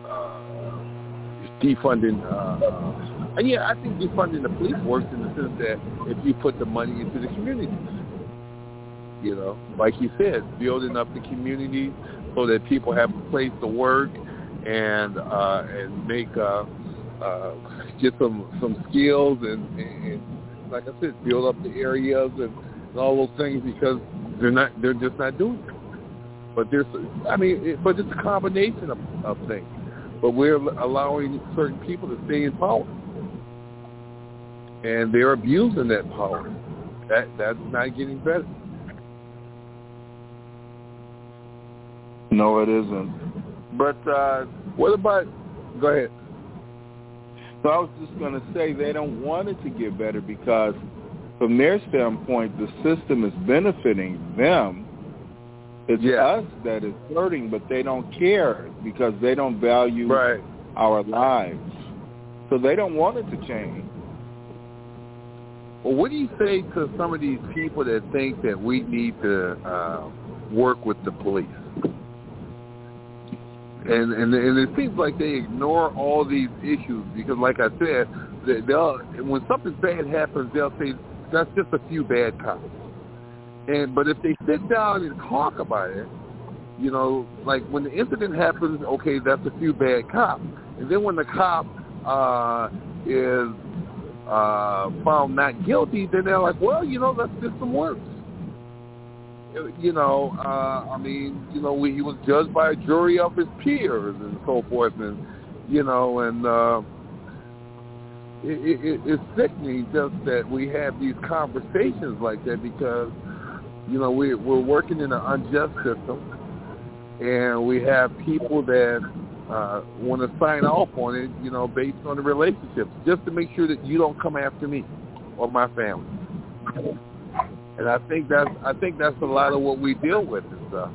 [SPEAKER 9] uh, defunding. Uh, uh, and yeah, I think defunding the police works in the sense that if you put the money into the communities, you know, like you said, building up the community so that people have a place to work and uh, and make uh, uh, get some some skills and, and, and like I said, build up the areas and, and all those things because they're not they're just not doing it. But there's I mean, it, but it's a combination of, of things. But we're allowing certain people to stay in power, and they're abusing that power. That that's not getting better.
[SPEAKER 11] No, it isn't. But uh,
[SPEAKER 9] what about? Go ahead.
[SPEAKER 11] So I was just going to say they don't want it to get better because, from their standpoint, the system is benefiting them. It's
[SPEAKER 9] yeah.
[SPEAKER 11] us that is hurting, but they don't care because they don't value
[SPEAKER 9] right.
[SPEAKER 11] our lives. So they don't want it to change.
[SPEAKER 9] Well, what do you say to some of these people that think that we need to uh, work with the police? And, and and it seems like they ignore all these issues because, like I said, they, they'll when something bad happens, they'll say that's just a few bad cops. And but if they sit down and talk about it, you know, like when the incident happens, okay, that's a few bad cops. And then when the cop uh, is uh, found not guilty, then they're like, well, you know, that's just some works. You know, uh, I mean, you know, we, he was judged by a jury of his peers and so forth, and you know, and uh, it, it, it's sickening just that we have these conversations like that because, you know, we, we're working in an unjust system, and we have people that uh, want to sign off on it, you know, based on the relationships, just to make sure that you don't come after me or my family. And I think that's I think that's a lot of what we deal with and stuff.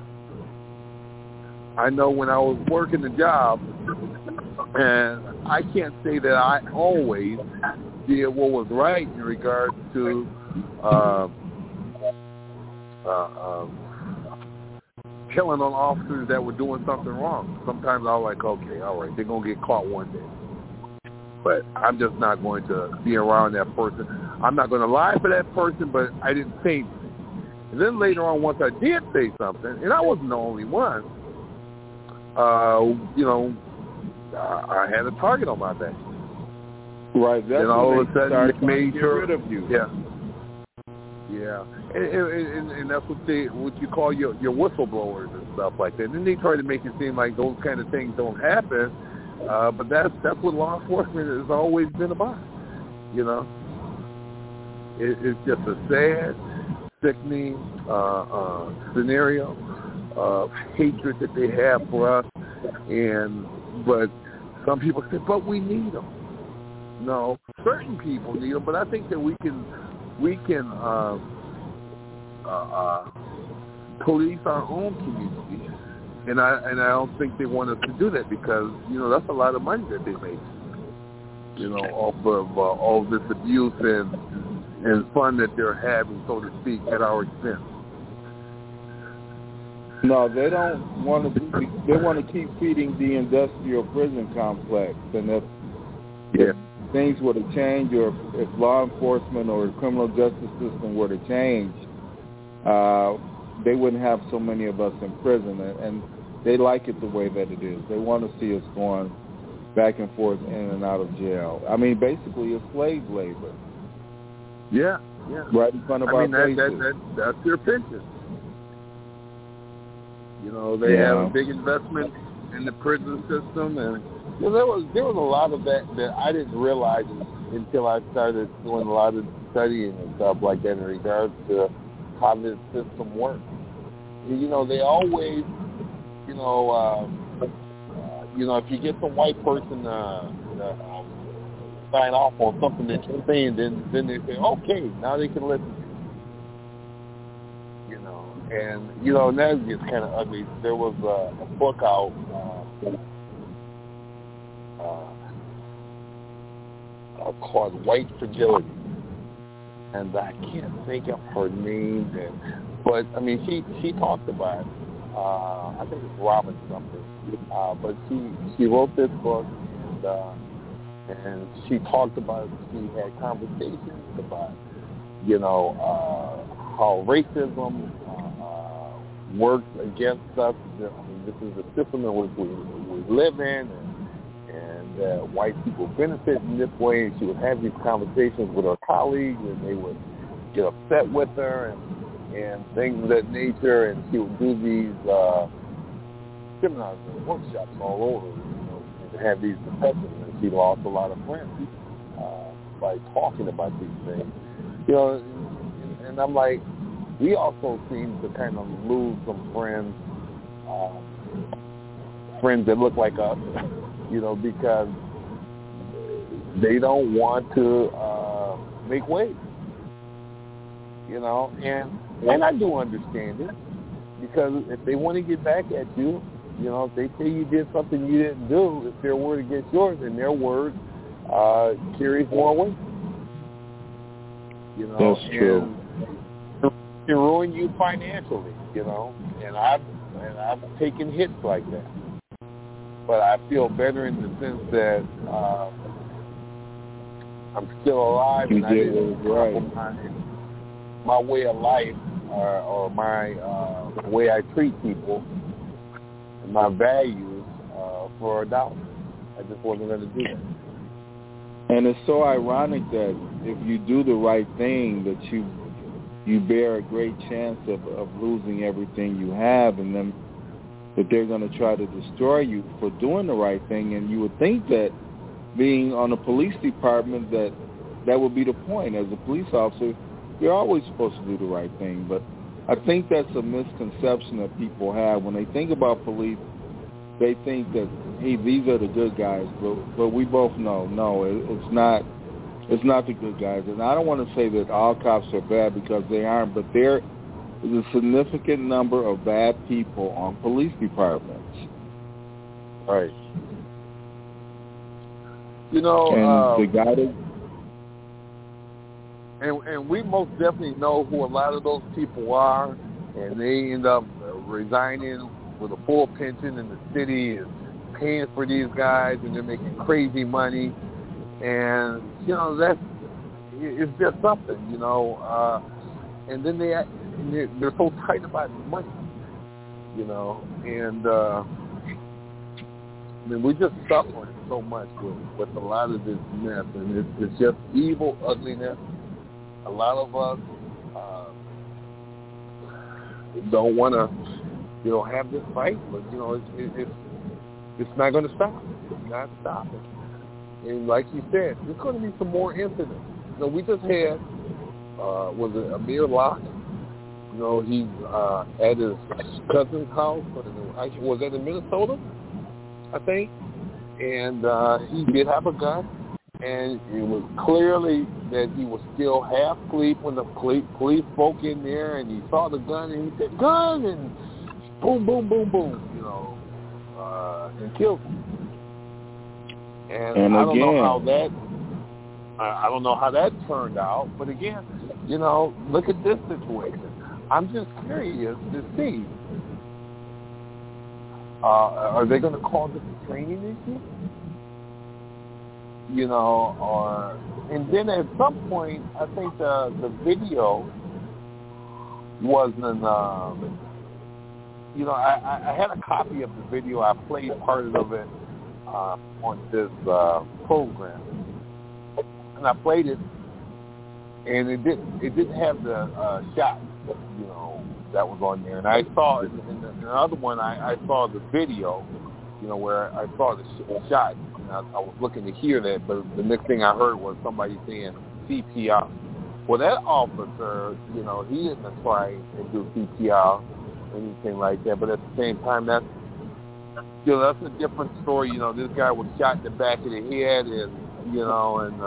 [SPEAKER 9] I know when I was working the job, and I can't say that I always did what was right in regards to uh, uh, uh, killing on officers that were doing something wrong. Sometimes I was like, okay, all right, they're going to get caught one day. But I'm just not going to be around that person. I'm not going to lie for that person, but I didn't say anything. And then later on, once I did say something, and I wasn't the only one, uh, you know, I, I had a target on my back.
[SPEAKER 11] Right. That's
[SPEAKER 9] and all of a sudden,
[SPEAKER 11] it
[SPEAKER 9] made
[SPEAKER 11] get
[SPEAKER 9] sure,
[SPEAKER 11] rid of you.
[SPEAKER 9] Yeah. Yeah. And, and, and that's what they, what you call your, your whistleblowers and stuff like that. And then they try to make it seem like those kind of things don't happen. Uh, but that's that's what law enforcement has always been about, you know. It, it's just a sad, sickening uh, uh, scenario of hatred that they have for us, and but some people say, but we need them. No, certain people need them, but I think that we can we can uh, uh, uh, police our own community. And I and I don't think they want us to do that because, you know, that's a lot of money that they make, you know, off of uh, all this abuse and and fun that they're having, so to speak, at our expense.
[SPEAKER 11] No, they don't want to. Be, they want to keep feeding the industrial prison complex, and if,
[SPEAKER 9] yeah.
[SPEAKER 11] if things were to change, or if, if law enforcement or the criminal justice system were to change, uh, they wouldn't have so many of us in prison, and, and they like it the way that it is. They want to see us going back and forth in and out of jail. I mean, basically, it's slave labor.
[SPEAKER 9] Yeah, yeah.
[SPEAKER 11] Right in front of
[SPEAKER 9] I
[SPEAKER 11] our
[SPEAKER 9] mean, that,
[SPEAKER 11] faces.
[SPEAKER 9] that, that, that's their pension. You know, they
[SPEAKER 11] yeah.
[SPEAKER 9] have a big investment in the prison system, and you know, there was there was a lot of that that I didn't realize until I started doing a lot of studying and stuff like that in regards to how this system works. You know, they always, you know, uh, uh, you know, if you get some white person uh, uh, sign off on something that you're saying, then then they say, okay, now they can listen. You know, and you know, and that gets kind of ugly. There was uh, a book out uh, uh, called White Fragility. And I can't think of her name, and, but I mean, she she talked about, uh, I think it's Robin something, uh, but she she wrote this book, and uh, and she talked about, she had conversations about, you know, uh, how racism uh, uh, works against us. I mean, this is the system in which we we live in, and and that white people benefit in this way. And she would have these conversations with her colleagues, and they would get upset with her and, and things of that nature. And she would do these uh, seminars and workshops all over, you know, and have these discussions. And she lost a lot of friends uh, by talking about these things. You know, and, and I'm like, we also seem to kind of lose some friends, um, friends that look like us, you know, because they don't want to uh, make waves, you know, and and I do understand it, because if they want to get back at you, you know, if they say you did something you didn't do, if their word against yours, then their word uh, carries more weight. You know,
[SPEAKER 11] that's true.
[SPEAKER 9] And can ruin you financially, you know, and I've and I've taken hits like that. But I feel better in the sense that uh, I'm still alive, and I didn't compromise my, my way of life or, or my uh, the way I treat people and my values uh, for a dollar. I just wasn't going to do that.
[SPEAKER 11] And it's so ironic that if you do the right thing, that you you bear a great chance of, of losing everything you have, and then that they're going to try to destroy you for doing the right thing. And you would think that being on the police department, that that would be the point. As a police officer, you're always supposed to do the right thing. But I think that's a misconception that people have. When they think about police, they think that, hey, these are the good guys, but but we both know, no, it, it's not. It's not the good guys. And I don't want to say that all cops are bad, because they aren't, but there is a significant number of bad people on police departments.
[SPEAKER 9] Right. You know,
[SPEAKER 11] and
[SPEAKER 9] uh,
[SPEAKER 11] the guy that,
[SPEAKER 9] and and we most definitely know who a lot of those people are, and they end up resigning with a full pension, and the city is paying for these guys, and they're making crazy money. And, you know, that's, it's just something, you know. Uh, and then they, they're, they're so tight about money, you know. And, uh, I mean, we're just suffering so much with, with a lot of this mess. And it's, it's just evil ugliness. A lot of us uh, don't want to, you know, have this fight. But, you know, it's, it's, it's not going to stop. It's not stopping. And like you said, there's going to be some more incidents. You know, we just had, uh, was it Amir Locke? You know, he's uh, at his cousin's house. Was that in Minnesota, I think? And uh, he did have a gun. And it was clearly that he was still half asleep when the police, police spoke in there, and he saw the gun, and he said, gun, and boom, boom, boom, boom, you know, uh, and killed him. And,
[SPEAKER 11] and
[SPEAKER 9] I don't
[SPEAKER 11] again,
[SPEAKER 9] know how that I, I don't know how that turned out, but again, you know, look at this situation. I'm just curious to see, uh, are they going to call this a training issue? You know, or and then at some point, I think the the video wasn't. Um, you know, I, I had a copy of the video. I played part of it uh, on this uh, program, and I played it, and it didn't it didn't have the uh, shot, you know, that was on there. And I saw in, in, the, in the other one, I, I saw the video, you know, where I saw the sh- shot. And I, I was looking to hear that, but the next thing I heard was somebody saying C P R. Well, that officer, you know, he didn't try and do C P R, anything like that. But at the same time, that's, you know, that's a different story. You know, this guy was shot in the back of the head, and you know, and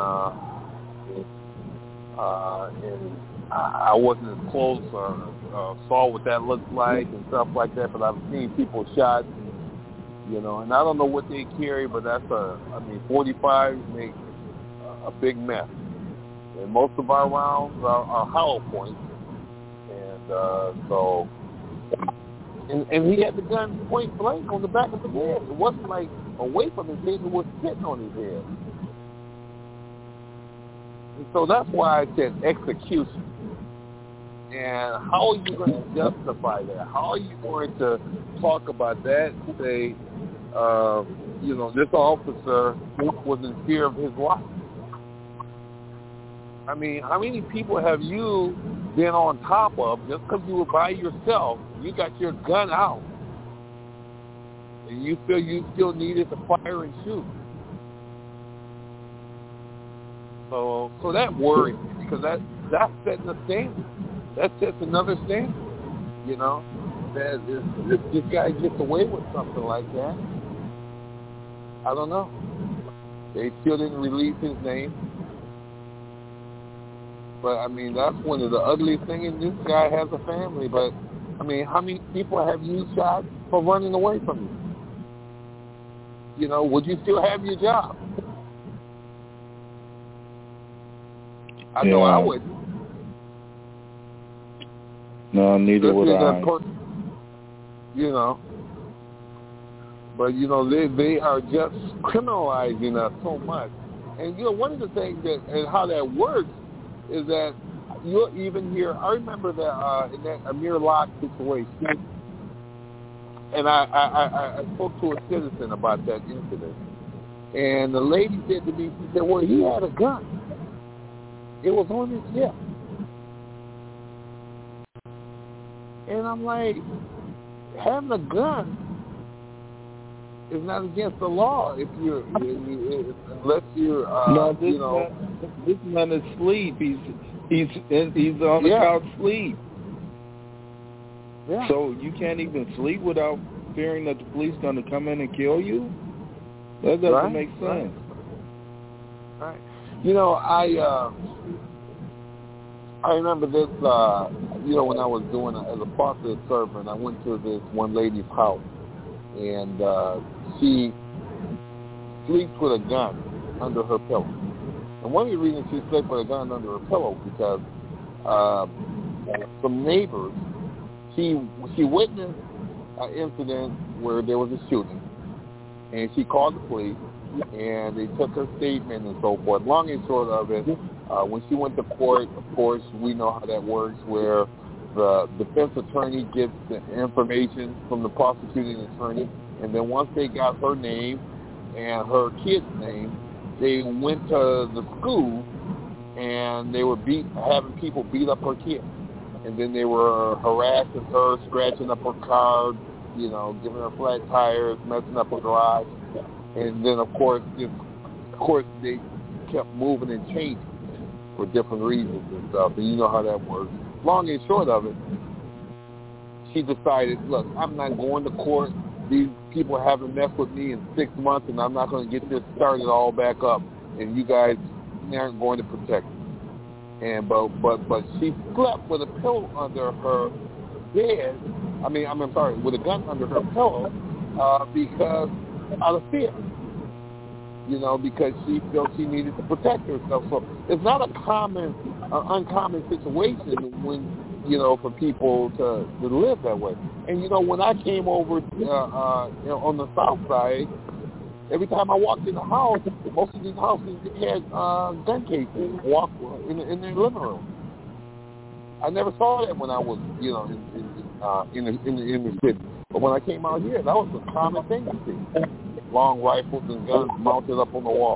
[SPEAKER 9] uh, uh, and I, I wasn't as close or uh, saw what that looked like and stuff like that. But I've seen people shot, and, you know, and I don't know what they carry, but that's a, I mean, forty-five make a big mess. And most of our rounds are, are hollow points, and uh, so. And, and he had the gun point blank on the back of his head. It wasn't like away from his head; it was sitting on his head. And so that's why I said execution. And how are you going to justify that? How are you going to talk about that and say, uh, you know, this officer was in fear of his life. I mean, how many people have you been on top of just because you were by yourself, you got your gun out, and you feel you still needed to fire and shoot? So, so that worries me because that that's setting a standard. That sets another standard. You know, that if, if this guy gets away with something like that, I don't know. They still didn't release his name. But, I mean, that's one of the ugliest things. This guy has a family. But, I mean, how many people have you shot for running away from you? You know, would you still have your job? I know
[SPEAKER 11] yeah.
[SPEAKER 9] I wouldn't.
[SPEAKER 11] No, neither would I.
[SPEAKER 9] Per- you know. But, you know, they they are just criminalizing us so much. And, you know, one of the things that, and how that works, is that you'll even hear, I remember that uh, in that Amir Locke situation, and I, I, I, I spoke to a citizen about that incident, and the lady said to me, she said, well, he had a gun. It was on his hip. And I'm like, having a gun is not against the law if you're, unless you're, uh,
[SPEAKER 11] no, this
[SPEAKER 9] you know.
[SPEAKER 11] Man, this man is asleep. He's he's he's on the
[SPEAKER 9] yeah.
[SPEAKER 11] couch asleep.
[SPEAKER 9] Yeah.
[SPEAKER 11] So you can't even sleep without fearing that the police going to come in and kill you? That doesn't
[SPEAKER 9] right.
[SPEAKER 11] make sense.
[SPEAKER 9] Right. right. You know, I uh, I remember this. Uh, you know, when I was doing it as a foster servant, I went to this one lady's house. And uh, she sleeps with a gun under her pillow. And one of the reasons she slept with a gun under her pillow because uh, some neighbors, she she witnessed an incident where there was a shooting, and she called the police, and they took her statement and so forth. Long and short of it, uh, when she went to court, of course, we know how that works, where the defense attorney gets the information from the prosecuting attorney, and then once they got her name and her kid's name, they went to the school and they were beat, having people beat up her kid. And then they were harassing her, scratching up her car, you know, giving her flat tires, messing up her garage. And then, of course, just, of course, they kept moving and changing for different reasons and stuff. And you know how that works. Long and short of it, she decided, look, I'm not going to court. These people haven't messed with me in six months, and I'm not going to get this started all back up, and you guys aren't going to protect me. And but but but she slept with a pillow under her bed. I mean, I mean, I'm sorry, with a gun under her pillow uh, because out of fear. You know, because she felt she needed to protect herself. So it's not a common, uh, uncommon situation when, you know, for people to, to live that way. And, you know, when I came over uh, uh, you know, on the south side, every time I walked in the house, most of these houses had uh, gun cases walk in, in their living room. I never saw that when I was, you know, in, in, uh, in, the, in, the, in the city. But when I came out here, that was a common thing to see. Long rifles and guns mounted up on the wall.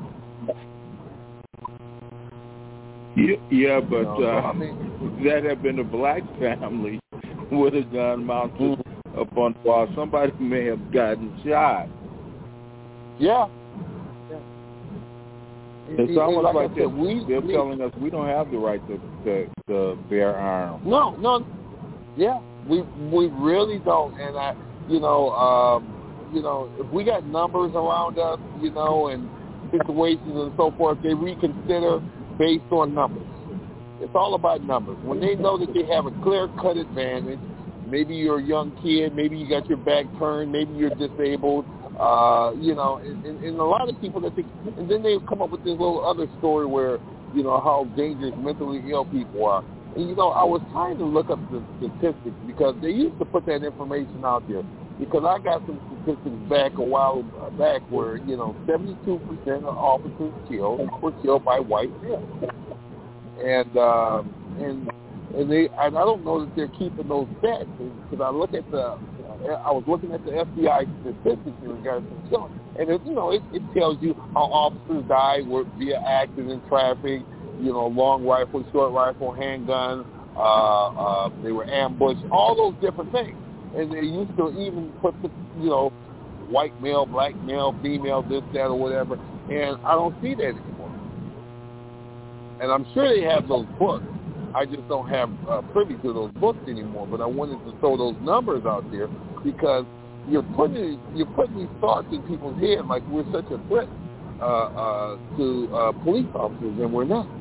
[SPEAKER 11] Yeah, yeah but
[SPEAKER 9] you know,
[SPEAKER 11] uh,
[SPEAKER 9] so, I mean,
[SPEAKER 11] that had been a black family with a gun mounted mm-hmm. up on the wall. Somebody may have gotten shot.
[SPEAKER 9] Yeah. yeah.
[SPEAKER 11] It's almost
[SPEAKER 9] like,
[SPEAKER 11] like
[SPEAKER 9] said,
[SPEAKER 11] they're,
[SPEAKER 9] we,
[SPEAKER 11] they're
[SPEAKER 9] we,
[SPEAKER 11] telling us we don't have the right to, to, to bear arms.
[SPEAKER 9] No, no. Yeah, we we really don't. And I, you know, um, you know, if we got numbers around us, you know, and situations and so forth, they reconsider based on numbers. It's all about numbers. When they know that they have a clear-cut advantage, maybe you're a young kid, maybe you got your back turned, maybe you're disabled, uh, you know, and, and, and a lot of people that think, and then they come up with this little other story where, you know, how dangerous mentally ill people are. And, you know, I was trying to look up the statistics because they used to put that information out there. Because I got some statistics back a while back where, you know, seventy-two percent of officers killed were killed by white men. And, uh, and, and they, and I don't know that they're keeping those stats because I look at the, I was looking at the F B I statistics in regards to killing, and it, you know, it, it tells you how officers died were via accident, traffic, you know, long rifle, short rifle, handgun, uh, uh, they were ambushed, all those different things. And they used to even put the, you know, white male, black male, female, this, that, or whatever. And I don't see that anymore. And I'm sure they have those books. I just don't have uh, privy to those books anymore. But I wanted to throw those numbers out there because you're putting you're putting these thoughts in people's head like we're such a threat uh, uh, to uh, police officers, and we're not.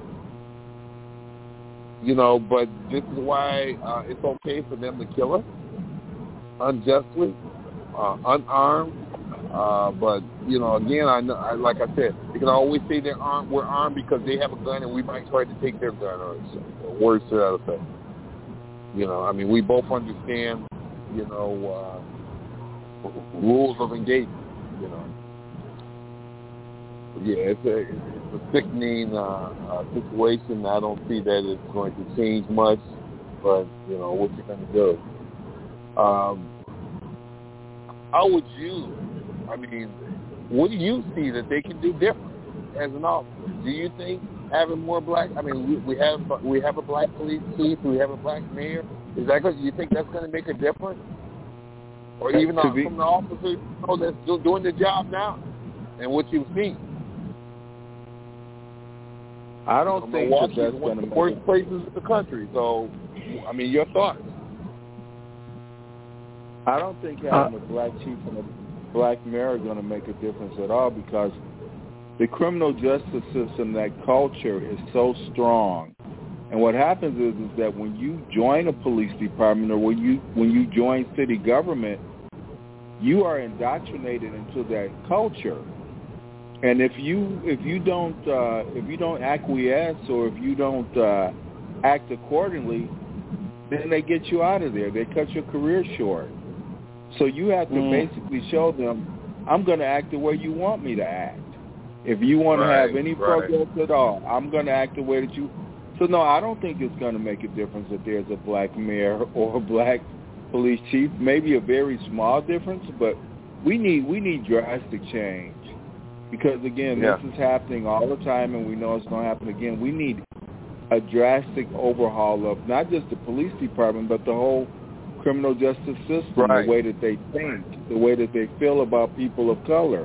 [SPEAKER 9] You know, but this is why uh, it's okay for them to kill us unjustly, uh, unarmed. Uh, but, you know, again, I, know, I like I said, you can always say they're armed, we're armed because they have a gun and we might try to take their gun, or words to that effect. You know, I mean, we both understand, you know, uh, rules of engagement, you know. Yeah, it's a, it's a sickening uh, uh, situation. I don't see that it's going to change much, but, you know, what you're going to do. Um, how would you, I mean, what do you see that they can do different as an officer? Do you think having more black, I mean, we, we have we have a black police chief, we have a black mayor. Is that good? Do you think that's going to make a difference? Or even uh, from the officers you know, that's still doing the job now and what you've seen?
[SPEAKER 11] I don't
[SPEAKER 9] you know,
[SPEAKER 11] think
[SPEAKER 9] Milwaukee
[SPEAKER 11] that that's
[SPEAKER 9] is one
[SPEAKER 11] going
[SPEAKER 9] of
[SPEAKER 11] to
[SPEAKER 9] the worst places in the country. So, I mean, your thoughts?
[SPEAKER 11] I don't think having a black chief and a black mayor are going to make a difference at all because the criminal justice system, that culture is so strong. And what happens is, is that when you join a police department or when you when you join city government, you are indoctrinated into that culture. And if you if you don't uh, if you don't acquiesce or if you don't uh, act accordingly, then they get you out of there. They cut your career short. So you have to mm. basically show them, I'm going to act the way you want me to act. If you want
[SPEAKER 9] right,
[SPEAKER 11] to have any progress right. at all, I'm going to act the way that you. So no, I don't think it's going to make a difference if there's a black mayor or a black police chief. Maybe a very small difference, but we need we need drastic change. Because, again, yeah. this is happening all the time, and we know it's going to happen again. We need a drastic overhaul of not just the police department, but the whole criminal justice system,
[SPEAKER 9] right.
[SPEAKER 11] the way that they think, the way that they feel about people of color.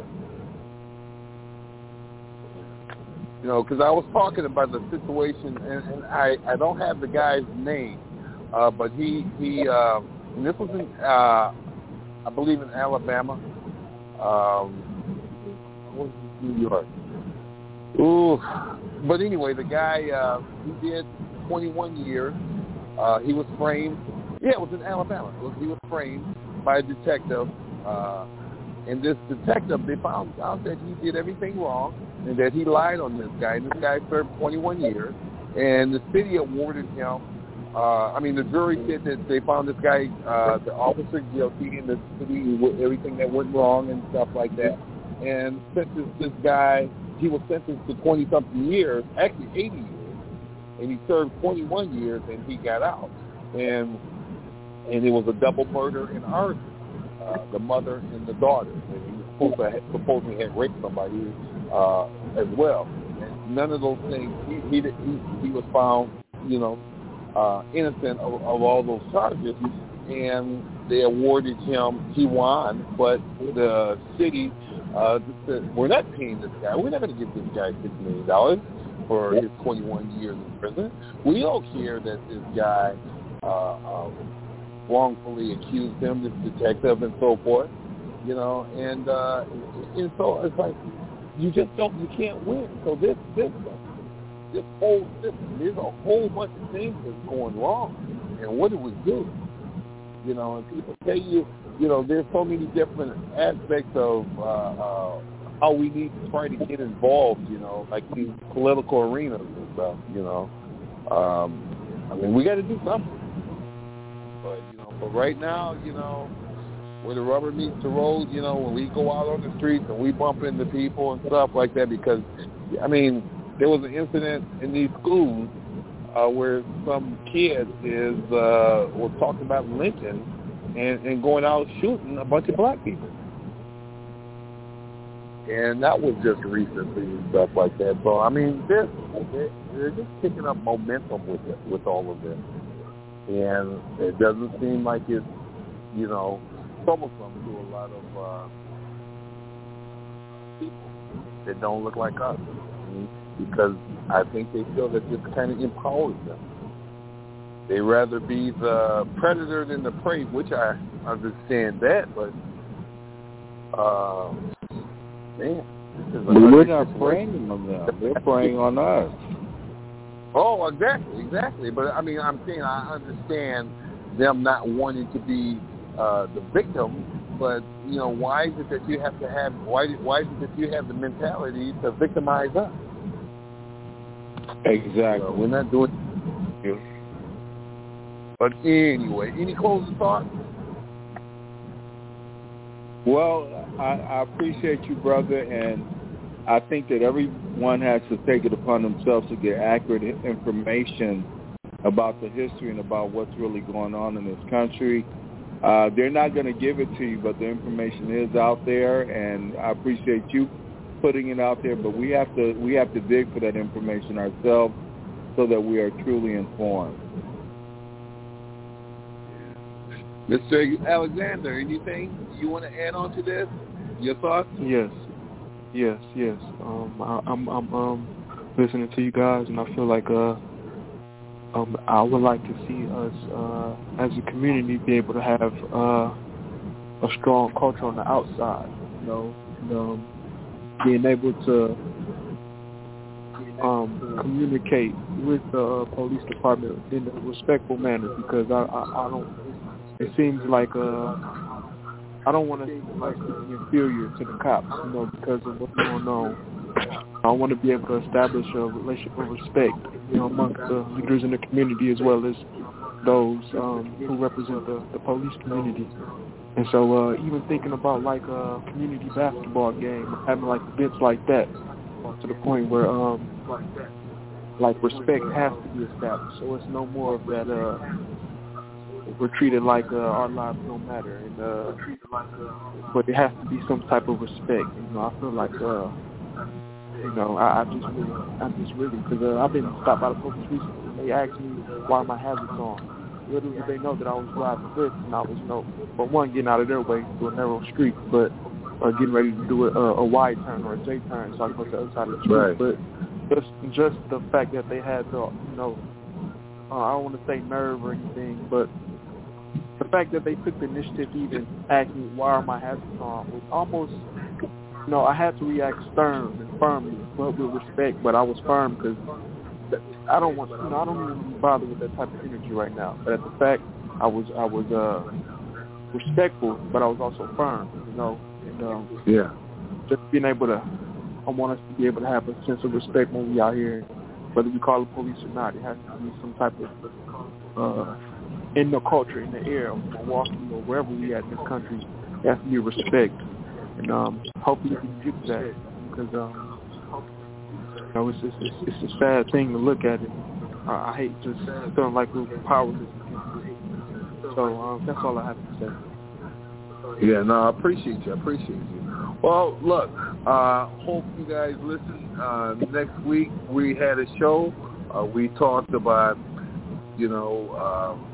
[SPEAKER 9] You know, because I was talking about the situation, and, and I, I don't have the guy's name, uh, but he, he uh, and this was in, uh, I believe in Alabama. Um, what was it, New York? Ooh. But anyway, the guy, uh, he did twenty-one years. Uh, he was framed. Yeah, it was in Alabama. It was, he was framed by a detective. Uh, and this detective, they found out that he did everything wrong and that he lied on this guy. And this guy served twenty-one years. And the city awarded him, uh, I mean, the jury said that they found this guy, uh, the officer guilty in the city, everything that went wrong and stuff like that. And sentenced this guy, he was sentenced to twenty-something years, actually eighty years. And he served twenty-one years and he got out. And and it was a double murder and arson, uh, the mother and the daughter. And he was supposed to have, supposedly had raped somebody uh, as well. And none of those things, he he, he, he was found, you know, uh, innocent of, of all those charges. And they awarded him, he won, but the city uh, said, we're not paying this guy. We're not going to give this guy six million dollars for his twenty-one years in prison. We don't care that this guy uh, uh, wrongfully accused him, this detective and so forth, you know, and uh, and so it's like you just don't, you can't win. So this system, this whole system, there's a whole bunch of things that's going wrong, and what do we do? You know, and people tell you, you know, there's so many different aspects of uh, uh, how we need to try to get involved, you know, like these political arenas and stuff, you know. Um, I mean, we got to do something. But, you know, but right now, you know, where the rubber meets the road, you know, when we go out on the streets and we bump into people and stuff like that, because, I mean, there was an incident in these schools uh, where some kid is uh, was talking about lynching
[SPEAKER 12] and, and going out shooting a bunch of black people.
[SPEAKER 9] And that was just recently and stuff like that. So, I mean, this, they're just picking up momentum with it, with all of this. And it doesn't seem like it's, you know, troublesome to a lot of uh, people that don't look like us. Because I think they feel that this kind of empowers them. They rather be the predator than the prey, which I understand that, but uh, man, this is a
[SPEAKER 12] we're not preying on them. They're preying on us.
[SPEAKER 9] Oh, exactly, exactly. But I mean, I'm saying I understand them not wanting to be uh, the victim, but you know, why is it that you have to have why? Why is it that you have the mentality to victimize us?
[SPEAKER 12] Exactly.
[SPEAKER 9] You know, we're not doing it. But anyway, any closing thoughts?
[SPEAKER 11] Well, I, I appreciate you, brother, and I think that everyone has to take it upon themselves to get accurate information about the history and about what's really going on in this country. Uh, they're not going to give it to you, but the information is out there, and I appreciate you putting it out there. But we have to we have to dig for that information ourselves so that we are truly informed.
[SPEAKER 9] Mister Alexander, anything you want to add on to this? Your thoughts?
[SPEAKER 13] Yes, yes, yes. Um, I, I'm, I'm um, listening to you guys, and I feel like uh, um, I would like to see us uh, as a community be able to have uh, a strong culture on the outside. You know, and, um, being able to um, communicate with the uh, police department in a respectful manner, because I, I, I don't. It seems like uh, I don't want to seem like inferior to the cops, you know, because of what's going on. I want to be able to establish a relationship of respect, you know, amongst the leaders in the community as well as those um, who represent the, the police community. And so, uh, even thinking about like a community basketball game, having like events like that, to the point where um, like respect has to be established. So it's no more of that. Uh, We're treated like uh, our lives don't matter, and uh, but there has to be some type of respect. You know, I feel like, uh, you know, I, I just really, I just really, because uh, I've been stopped by the police recently. They asked me why my hazards on. Little did they know that I was driving this, and I was, you know, for one, getting out of their way through a narrow street, but uh, getting ready to do a, a wide turn or a J turn, so I can go to the other side of the street.
[SPEAKER 9] Right.
[SPEAKER 13] But just, just the fact that they had the, you know, uh, I don't want to say nerve or anything, but the fact that they took the initiative to even ask me why are my hazards on was almost, you know, I had to react stern and firmly, but with respect. But I was firm because I don't want, you know, I don't even be bothered with that type of energy right now. But at the fact, I was, I was uh, respectful, but I was also firm, you know. And um,
[SPEAKER 9] yeah,
[SPEAKER 13] just being able to, I want us to be able to have a sense of respect when we out here, whether we call the police or not. It has to be some type of uh, in the culture, in the air, or walking, or wherever we at in this country, there has to be respect. And um, hopefully we can get that, because um, you know, it's, it's, it's, it's a sad thing to look at it. I, I hate just feeling like we're powerless against it. So um, that's all I have to say.
[SPEAKER 9] Yeah, no, I appreciate you. I appreciate you. Well, look, uh, hope you guys listen. Uh, next week we had a show. Uh, we talked about, you know, um,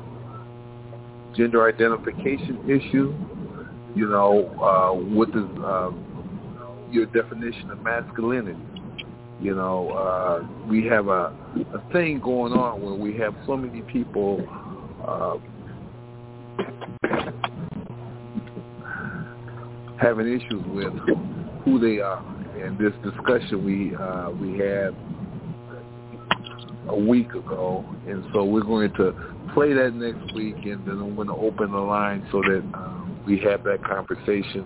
[SPEAKER 9] gender identification issue, you know, uh, what is uh, your definition of masculinity? You know, uh, we have a, a thing going on where we have so many people uh, having issues with who they are. And this discussion we uh, we had a week ago, and so we're going to play that next week, and then I'm going to open the line so that um, we have that conversation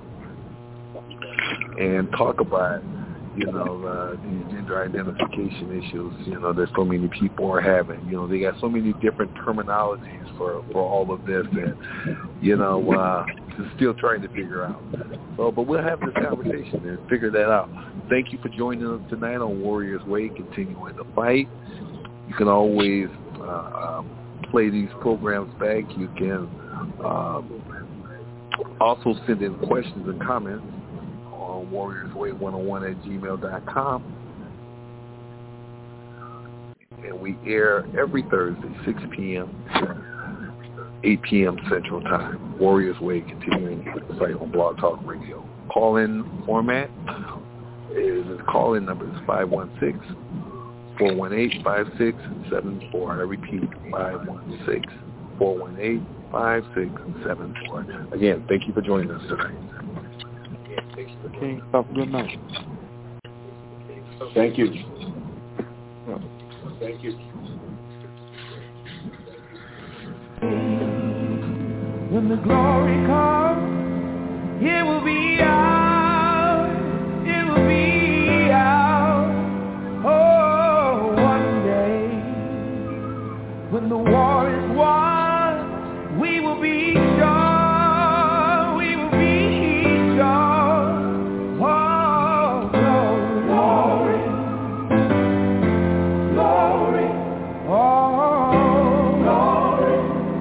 [SPEAKER 9] and talk about, you know, uh, these gender identification issues, you know, that so many people are having. You know, they got so many different terminologies for, for all of this, and, you know, uh, still trying to figure out. So, but we'll have this conversation and figure that out. Thank you for joining us tonight on Warriors Way, continuing the fight. You can always uh, um, play these programs back. You can um, Also send in questions and comments on warriors way one oh one at gmail dot com. And we air every Thursday, six p.m., eight p.m. Central Time. Warriors Way continuing site on Blog Talk Radio. Call-in format is the call-in number is five one six, four one eight, five six seven four. I repeat, five one six, four one eight, five six seven four. Again, thank you for joining us tonight. Again, thank you for
[SPEAKER 13] joining us. Have a good night.
[SPEAKER 11] Thank you.
[SPEAKER 13] Yeah.
[SPEAKER 11] Thank you.
[SPEAKER 14] When the glory comes, it will be ours, it will be ours. Oh, one day, when the war is won, we will be sure, we will be sure. Oh, glory, glory, glory, oh, glory,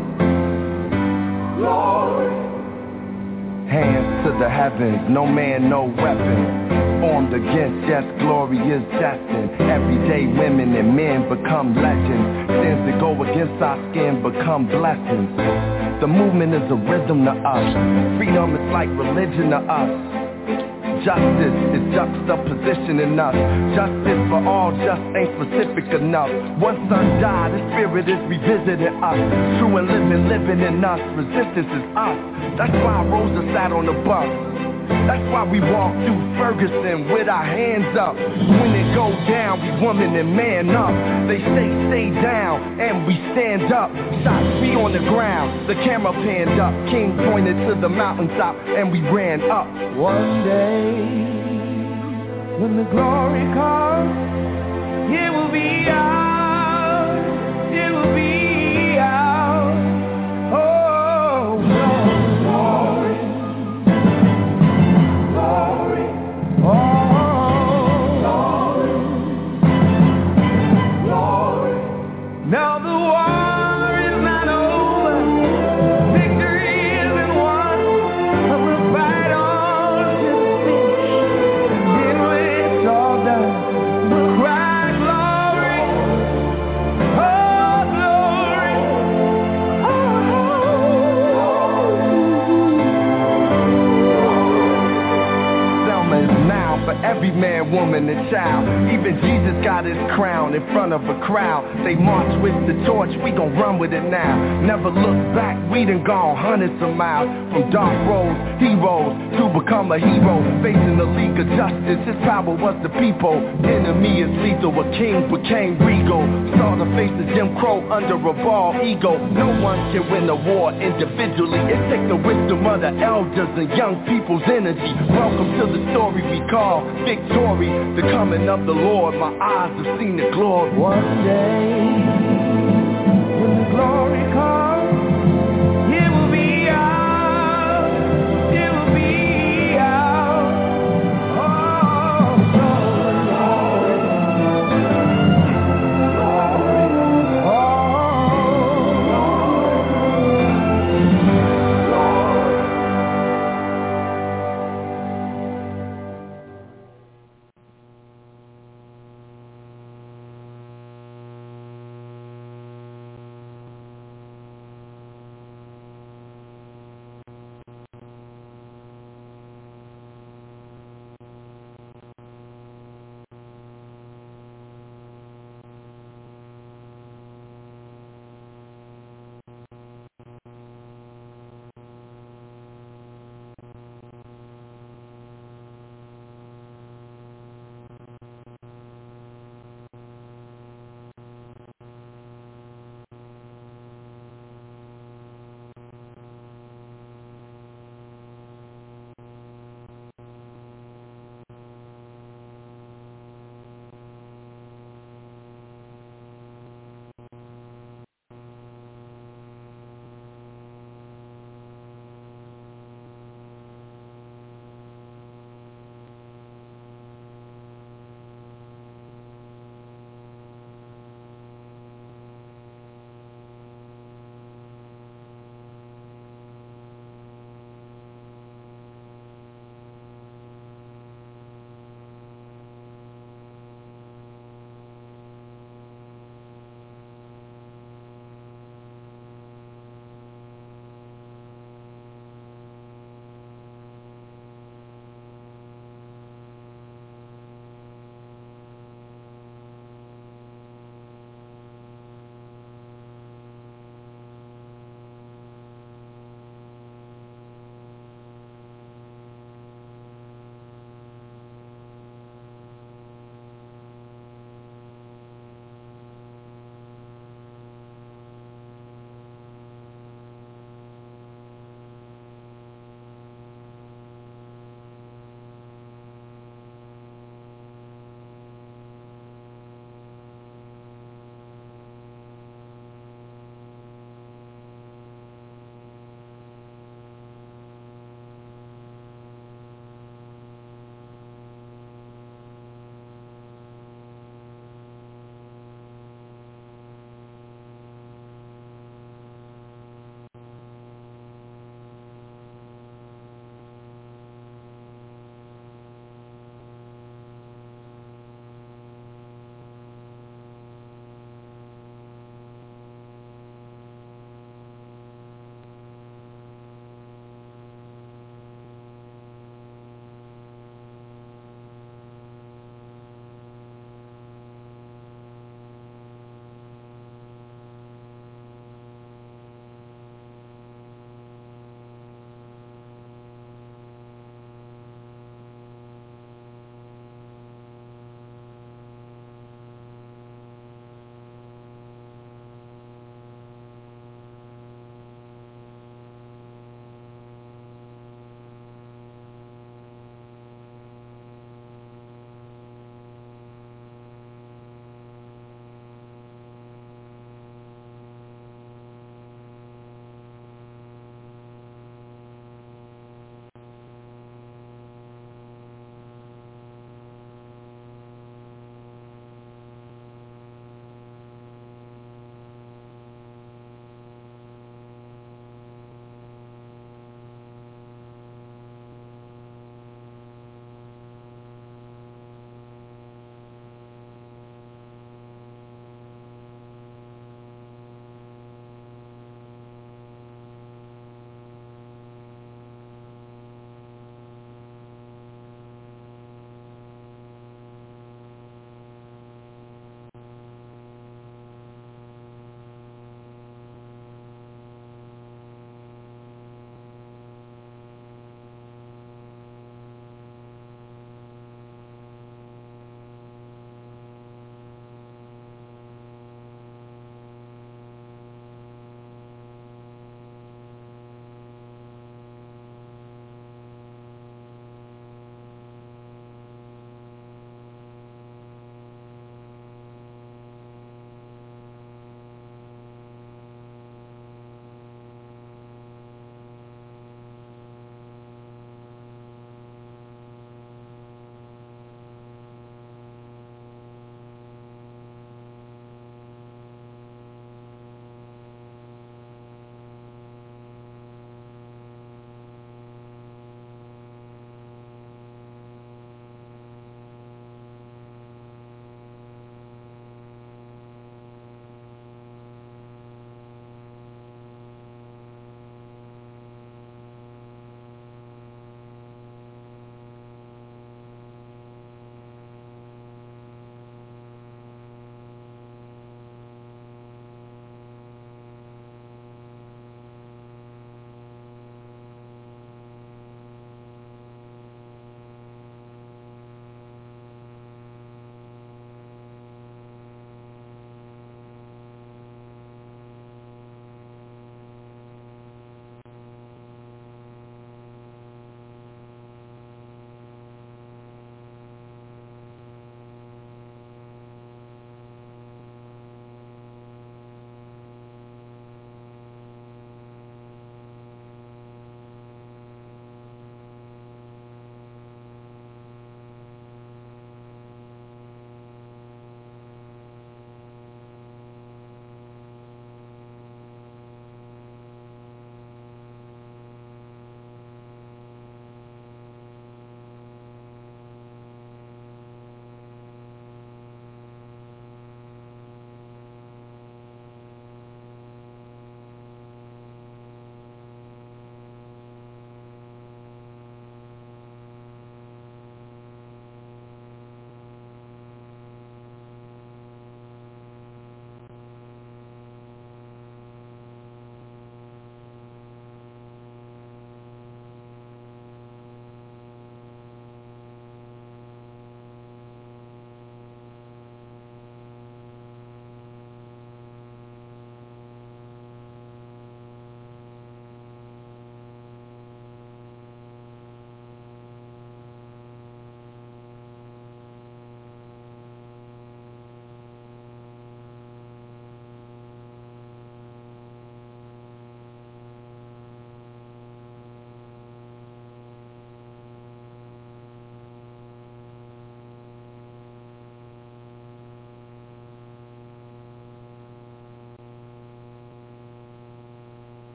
[SPEAKER 14] glory.
[SPEAKER 15] Hands to the heavens, no man, no weapon formed against, yes, glory is destined. Everyday women and men become legends. Sins that go against our skin become blessings. The movement is a rhythm to us. Freedom is like religion to us. Justice is juxtapositioning us. Justice for all just ain't specific enough. One son died, the spirit is revisiting us. True and living, living in us. Resistance is us. That's why Rosa sat on the bus. That's why we walk through Ferguson with our hands up. When it goes down, we woman and man up. They say stay down, and we stand up. Shots be on the ground, the camera panned up. King pointed to the mountaintop, and we ran up.
[SPEAKER 14] One day, when the glory comes, it will be ours, it will be ours. Oh, glory, glory, oh, glory, glory. Now the war is not over, victory isn't won, but we'll fight on to the finish, and then when it's all done, we'll cry glory, oh glory,
[SPEAKER 15] Selma is now for every man, woman, and child. Even Jesus got his crown in front of a crowd. They march with the torch, we gon' run with it now. Never look back, we done gone hundreds of miles. From dark roads, heroes, to become a hero. Facing the League of Justice, his power was the people. Enemy is lethal, a king became regal. Saw the face of Jim Crow under a bald ego. No one can win a war individually. It takes the wisdom of the elders and young people's energy. Welcome to the story we call victory. The coming of the Lord, my eyes have seen the glory.
[SPEAKER 14] One day, when the glory comes, it will be ours, it will be ours. Oh, glory, glory, oh, glory.